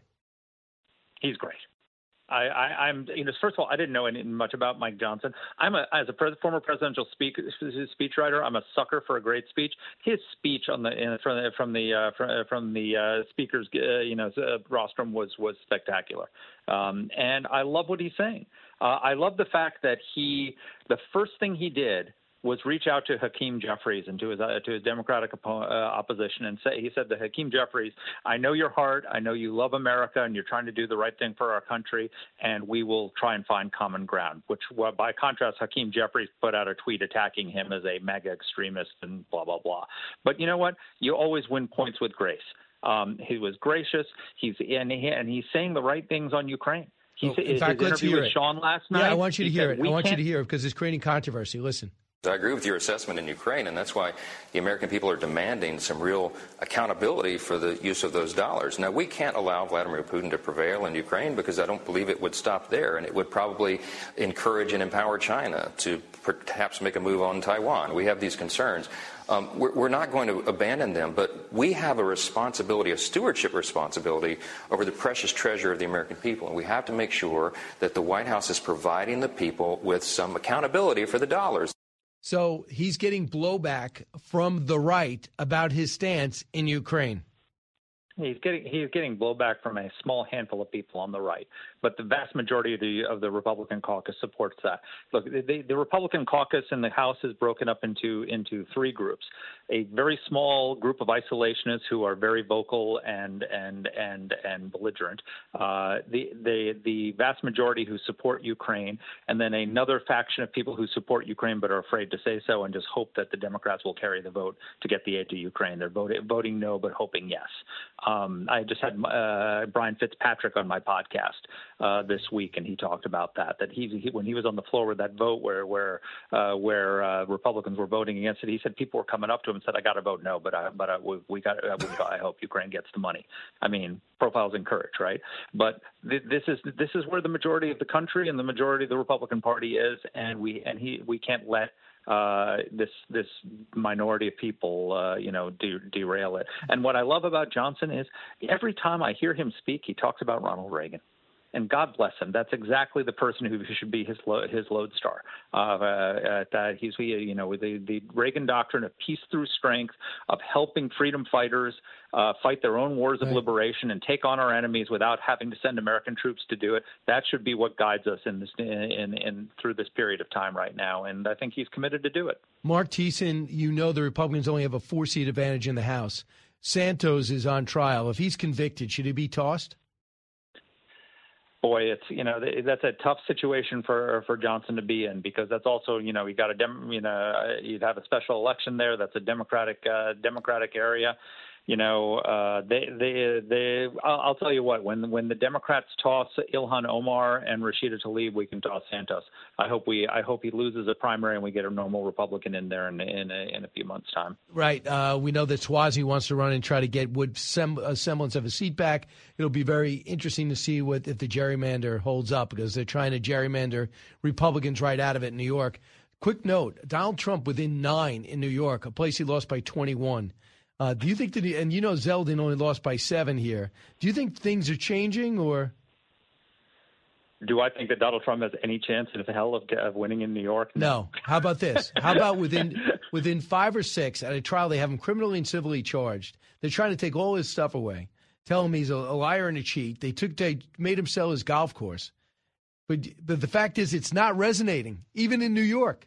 He's great. I, I, I'm, you know, first of all, I didn't know any, much about Mike Johnson. I'm a, as a pres, former presidential speak, speechwriter, I'm a sucker for a great speech. His speech on the in, from the from the uh, from, from the uh, speaker's uh, you know uh, rostrum was was spectacular, um, and I love what he's saying. Uh, I love the fact that he the first thing he did was reach out to Hakeem Jeffries and to his uh, to his Democratic oppo- uh, opposition and say, he said to Hakeem Jeffries, "I know your heart, I know you love America, and you're trying to do the right thing for our country, and we will try and find common ground." Which, well, by contrast, Hakeem Jeffries put out a tweet attacking him as a mega extremist and blah blah blah. But you know what? You always win points with grace. Um, he was gracious. He's and he, and he's saying the right things on Ukraine. He well, in fact, let's hear with it. Sean last night. Yeah, I want you to hear it. I want can't... you to hear it because it's creating controversy. Listen. I agree with your assessment in Ukraine, and that's why the American people are demanding some real accountability for the use of those dollars. Now, we can't allow Vladimir Putin to prevail in Ukraine because I don't believe it would stop there, and it would probably encourage and empower China to perhaps make a move on Taiwan. We have these concerns. Um, we're, we're not going to abandon them, but we have a responsibility, a stewardship responsibility over the precious treasure of the American people, and we have to make sure that the White House is providing the people with some accountability for the dollars. So he's getting blowback from the right about his stance in Ukraine. He's getting he's getting blowback from a small handful of people on the right, but the vast majority of the of the Republican caucus supports that. Look, the, the Republican caucus in the House is broken up into into three groups: a very small group of isolationists who are very vocal and and and and belligerent, uh, the the the vast majority who support Ukraine, and then another faction of people who support Ukraine but are afraid to say so and just hope that the Democrats will carry the vote to get the aid to Ukraine. They're voting voting no but hoping yes. Um, I just had uh, Brian Fitzpatrick on my podcast uh, this week, and he talked about that. That he, he when he was on the floor with that vote where where uh, where uh, Republicans were voting against it, he said people were coming up to him and said, "I got to vote no, but I, but I, we, we got uh, we, I hope Ukraine gets the money." I mean, profiles encourage, right? But th- this is this is where the majority of the country and the majority of the Republican Party is, and we and he we can't let. Uh, this this minority of people, uh, you know, de- derail it. And what I love about Johnson is every time I hear him speak, he talks about Ronald Reagan. And God bless him. That's exactly the person who should be his lo- his lodestar. Uh, uh, that he's, you know, with the, the Reagan doctrine of peace through strength, of helping freedom fighters uh, fight their own wars of right. liberation and take on our enemies without having to send American troops to do it. That should be what guides us in this in, in, in through this period of time right now. And I think he's committed to do it. Mark Thiessen, you know the Republicans only have a four-seat advantage in the House. Santos is on trial. If he's convicted, should he be tossed? Boy, it's you know that's a tough situation for for Johnson to be in, because that's also you know you got a dem, you know you'd have a special election there. That's a Democratic uh, Democratic area. You know, uh, they, they, they, I'll, I'll tell you what, when, when the Democrats toss Ilhan Omar and Rashida Tlaib, we can toss Santos. I hope we, I hope he loses a primary and we get a normal Republican in there in, in, a, in a few months' time. Right. Uh, we know that Swazi wants to run and try to get Wood sem- a semblance of a seat back. It'll be very interesting to see what if the gerrymander holds up, because they're trying to gerrymander Republicans right out of it in New York. Quick note, Donald Trump within nine in New York, a place he lost by twenty-one. Uh, do you think that, he, and you know Zeldin only lost by seven here, do you think things are changing, or? Do I think that Donald Trump has any chance in hell of, of winning in New York? No. no. How about this? How about within within five or six at a trial, they have him criminally and civilly charged. They're trying to take all his stuff away, tell him he's a, a liar and a cheat. They took, they made him sell his golf course. But, but the fact is, it's not resonating, even in New York.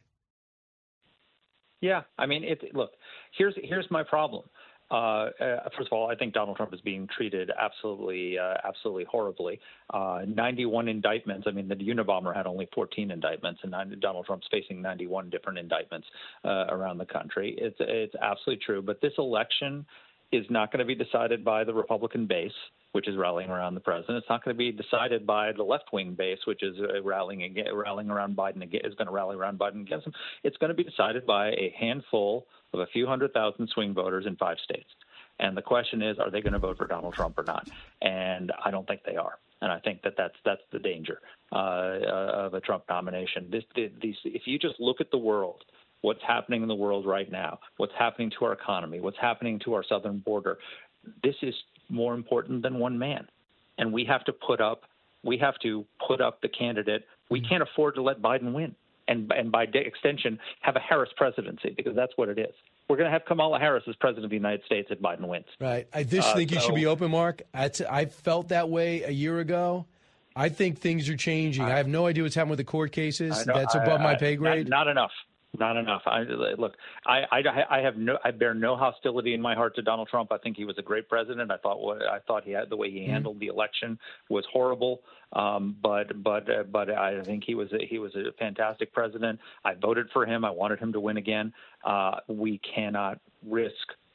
Yeah, I mean, it, look, here's here's my problem. Uh, uh, first of all, I think Donald Trump is being treated absolutely, uh, absolutely horribly. Uh, ninety-one indictments. I mean, the Unabomber had only fourteen indictments, and Donald Trump's facing ninety-one different indictments uh, around the country. It's it's absolutely true. But this election is not going to be decided by the Republican base, which is rallying around the president. It's not going to be decided by the left-wing base, which is uh, rallying again, rallying around Biden again, is going to rally around Biden against him. It's going to be decided by a handful of a few hundred thousand swing voters in five states. And the question is, are they going to vote for Donald Trump or not? And I don't think they are. And I think that that's that's the danger uh, of a Trump nomination. This, these, if you just look at the world, what's happening in the world right now, what's happening to our economy, what's happening to our southern border, this is more important than one man. And we have to put up we have to put up the candidate. We can't afford to let Biden win. And, and by extension, have a Harris presidency, because that's what it is. We're going to have Kamala Harris as president of the United States if Biden wins. Right. I just uh, think you so, should be open, Mark. I, t- I felt that way a year ago. I think things are changing. I, I have no idea what's happening with the court cases. That's above I, my pay grade. Not, not enough. Not enough. I, look, I, I, I have no, I bear no hostility in my heart to Donald Trump. I think he was a great president. I thought what I thought he had the way he handled mm-hmm. the election was horrible. Um, but but uh, but I think he was a, he was a fantastic president. I voted for him. I wanted him to win again. Uh, we cannot risk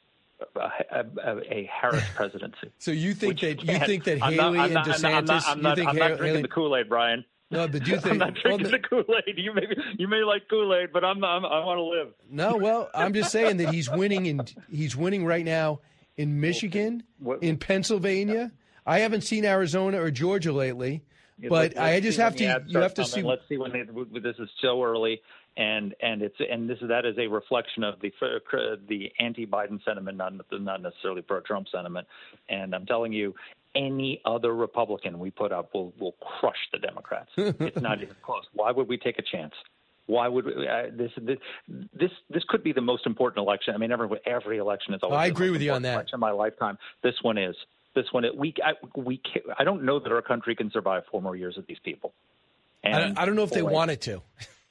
A, a, a Harris presidency. So you think that you think that Haley not, and not, DeSantis? I'm not, I'm not, you think I'm not Haley, drinking the Kool-Aid, Brian. No, but do you think I'm not drinking well, the Kool-Aid? You may you may like Kool-Aid, but I'm, I'm I want to live. No, well, I'm just saying that he's winning in he's winning right now in Michigan, what, in Pennsylvania. I haven't seen Arizona or Georgia lately, yeah, but let's, I let's just have to. You have to coming. see. Let's see when they, this is so early. And and it's and this that is a reflection of the the anti-Biden sentiment, not not necessarily pro-Trump sentiment. And I'm telling you, any other Republican we put up will will crush the Democrats. It's not even close. Why would we take a chance? Why would we, uh, this, this this this could be the most important election? I mean, every every election is always. I agree with you on that. In my lifetime, this one is. This one, we I, we I don't know that our country can survive four more years of these people. And I don't, I don't know if they wanted to.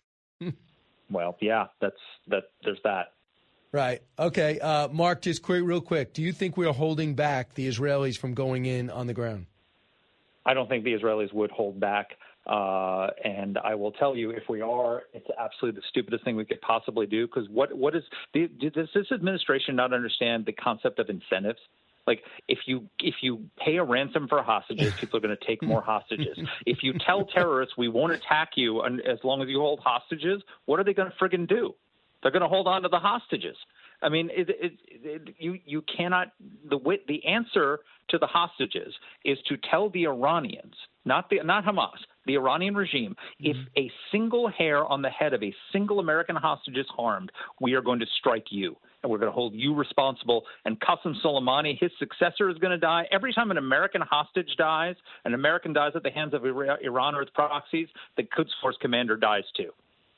Well, yeah, that's that. There's that. Right. Okay. Uh, Mark, just quick, real quick. Do you think we are holding back the Israelis from going in on the ground? I don't think the Israelis would hold back. Uh, and I will tell you, if we are, it's absolutely the stupidest thing we could possibly do. Because what what is does this administration not understand the concept of incentives? Like, if you if you pay a ransom for hostages, people are going to take more hostages. If you tell terrorists we won't attack you as long as you hold hostages, what are they going to friggin' do? They're going to hold on to the hostages. I mean, it, it, it, you you cannot the the answer to the hostages is to tell the Iranians, not the not Hamas, the Iranian regime, mm-hmm. if a single hair on the head of a single American hostage is harmed, we are going to strike you. And we're going to hold you responsible. And Qasem Soleimani, his successor, is going to die. Every time an American hostage dies, an American dies at the hands of Iran or its proxies, the Quds Force commander dies too.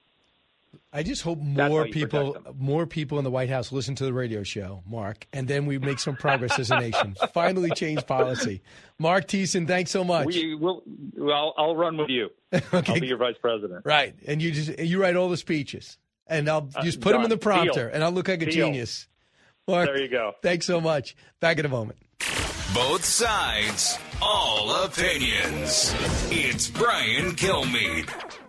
I just hope more people, more people in the White House listen to the radio show, Mark, and then we make some progress as a nation. Finally change policy. Mark Thiessen, thanks so much. We will. Well, I'll run with you. Okay. I'll be your vice president. Right, and you just you write all the speeches. And I'll just put uh, them in the prompter, deal. And I'll look like a deal. genius. Mark, there you go. Thanks so much. Back in a moment. Both sides, all opinions. It's Brian Kilmeade.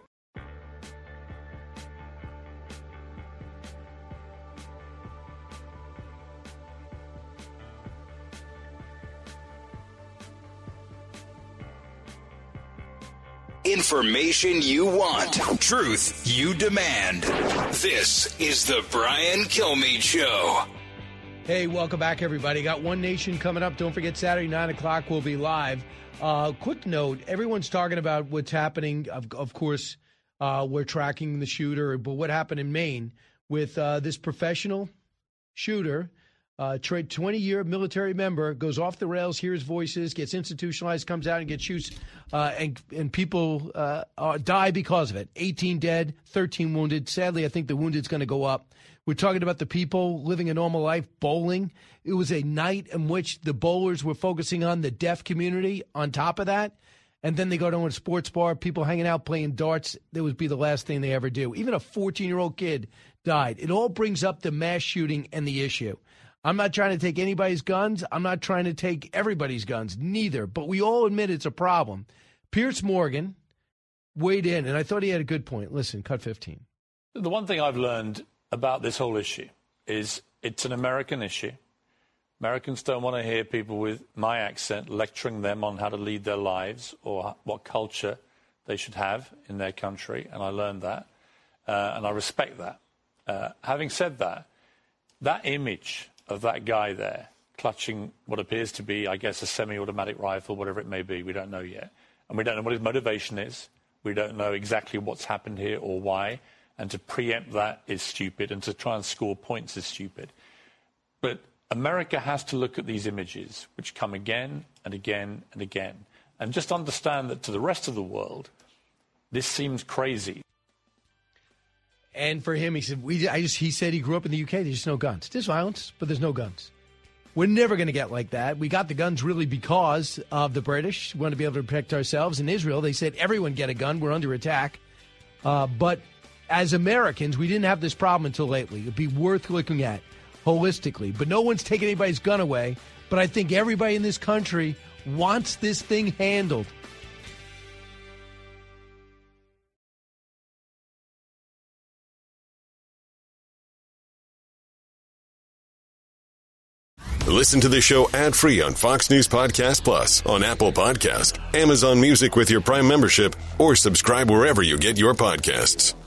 Information you want, truth you demand. This is the Brian Kilmeade Show. Hey, welcome back, everybody. Got One Nation coming up. Don't forget, Saturday, nine o'clock, we'll be live. Uh, quick note, everyone's talking about what's happening. Of, of course, uh, we're tracking the shooter, but what happened in Maine with uh, this professional shooter, uh, twenty-year military member, goes off the rails, hears voices, gets institutionalized, comes out and gets shoots, uh, and, and people uh, uh, die because of it. eighteen dead, thirteen wounded. Sadly, I think the wounded's going to go up. We're talking about the people living a normal life, bowling. It was a night in which the bowlers were focusing on the deaf community on top of that. And then they go to a sports bar, people hanging out playing darts. That would be the last thing they ever do. Even a fourteen-year-old kid died. It all brings up the mass shooting and the issue. I'm not trying to take anybody's guns. I'm not trying to take everybody's guns, neither. But we all admit it's a problem. Piers Morgan weighed in, and I thought he had a good point. Listen, cut fifteen. The one thing I've learned about this whole issue is it's an American issue. Americans don't want to hear people with my accent lecturing them on how to lead their lives or what culture they should have in their country, and I learned that, uh, and I respect that. Uh, having said that, that image of that guy there clutching what appears to be, I guess, a semi-automatic rifle, whatever it may be, we don't know yet, and we don't know what his motivation is. We don't know exactly what's happened here or why. And to preempt that is stupid, and to try and score points is stupid. But America has to look at these images, which come again and again and again, and just understand that to the rest of the world, this seems crazy. And for him, he said, "We." I just, he said he grew up in the U K. There's just no guns. There's violence, but there's no guns. We're never going to get like that. We got the guns really because of the British. We want to be able to protect ourselves. In Israel, they said, everyone get a gun. We're under attack. Uh, but as Americans, we didn't have this problem until lately. It'd be worth looking at holistically. But no one's taking anybody's gun away. But I think everybody in this country wants this thing handled. Listen to the show ad-free on Fox News Podcast Plus, on Apple Podcast, Amazon Music with your Prime membership, or subscribe wherever you get your podcasts.